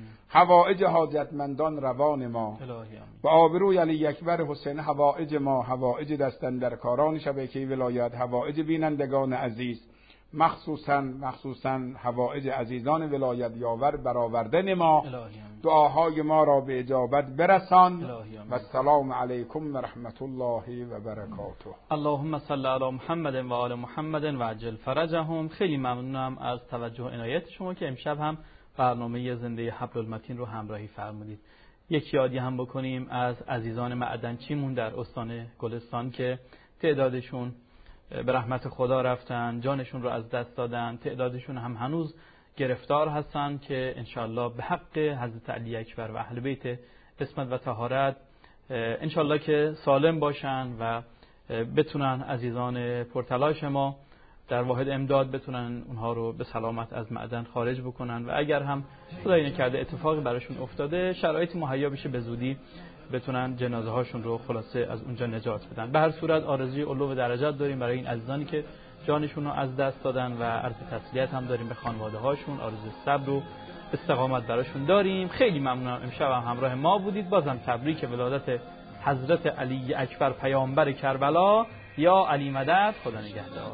حوائج حاجتمندان روان ما. به آبروی علی اکبر حسین حوائج ما، حوائج دستاندرکاران شبکه ولایت، حوائج بینندگان عزیز، مخصوصاً مخصوصاً حوائج عزیزان ولایت یاور برآورده نما. دعاهای ما را به اجابت برسان. و السلام علیکم و رحمت الله و برکاته. اللهم صل علی محمد و آل محمد و عجل فرجهم. خیلی ممنونم از توجه و عنایت شما که امشب هم برنامه زنده حبل المتین رو همراهی فرمودید. یک یادی هم بکنیم از عزیزان معدنچیمون در استان گلستان که تعدادشون به رحمت خدا رفتن، جانشون رو از دست دادن، تعدادشون هم هنوز گرفتار هستن که انشالله به حق حضرت علی اکبر و اهل بیت عصمت و طهارت انشالله که سالم باشن و بتونن عزیزان پرتلاش ما در واحد امداد بتونن اونها رو به سلامت از معدن خارج بکنن و اگر هم خدای نکرده اتفاقی براشون افتاده شرایط مهیا بشه به زودی بتونن جنازه هاشون رو خلاصه از اونجا نجات بدن. به هر صورت آرزوی علو درجات داریم برای این عزیزانی که جانشون رو از دست دادن و عرض تسلیت هم داریم به خانواده هاشون، آرزوی صبر و استقامت براشون داریم. خیلی ممنونم امشب هم همراه ما بودید. بازم تبریک ولادت حضرت علی اکبر پیامبر کربلا. یا علی مدد. خدا نگهدار.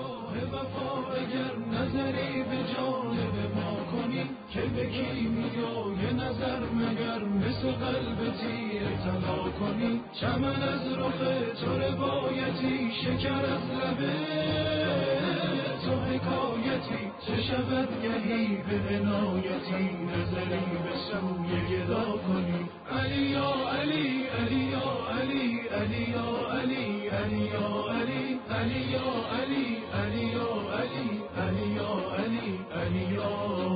که به کیمیای نظر مگر مثل قلب تیر طلا کنی، چمن از رخ تو روایتی، شکر از لبه تو حکایتی، چه شود گهی به عنایتی، نظری به سوی گدا کنی. علی یا علی، علی یا علی، علی یا علی، علی یا علی، علی یا علی، علی یا علی، علی یا علی، علی یا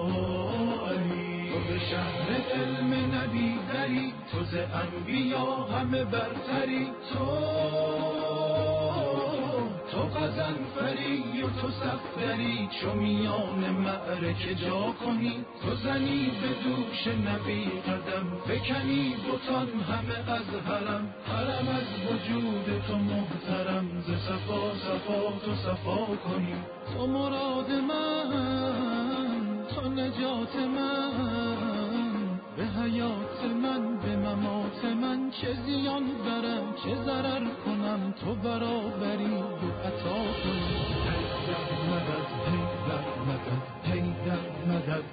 شهر علم نبی دری، تو ز انبیا همه برتری، تو تو غضنفری و تو صفدری، چو میان معرکه جا کنی، تو زنی به دوش نبی قدم، فکنی بتان همه از حرم، حرم از وجود تو محترم، ز صفا صفا تو صفا کنی. تو مراد من، تو نجات من، به حیات من، به ممات من، چه زیان برم چه ضرر کنم، تو برابری و عطا کنی. حیدر مدد، حیدر مدد، حیدر مدد،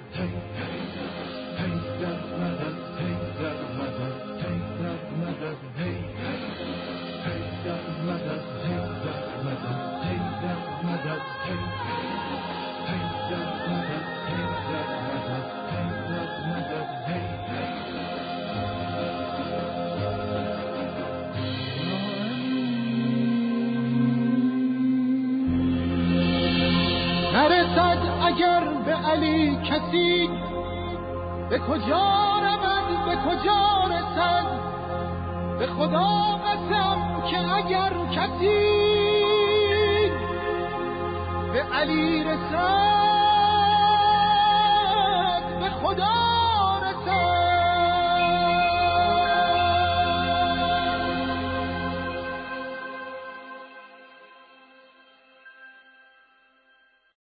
حیدر مدد، حیدر مدد، حیدر مدد، حیدر مدد، حیدر مدد، حیدر مدد، حیدر مدد، حیدر مدد، حیدر مدد، نرسد اگر به علی کسی، به کجا رود به کجا رسد، به خدا قسم که اگر کسی به علی رسد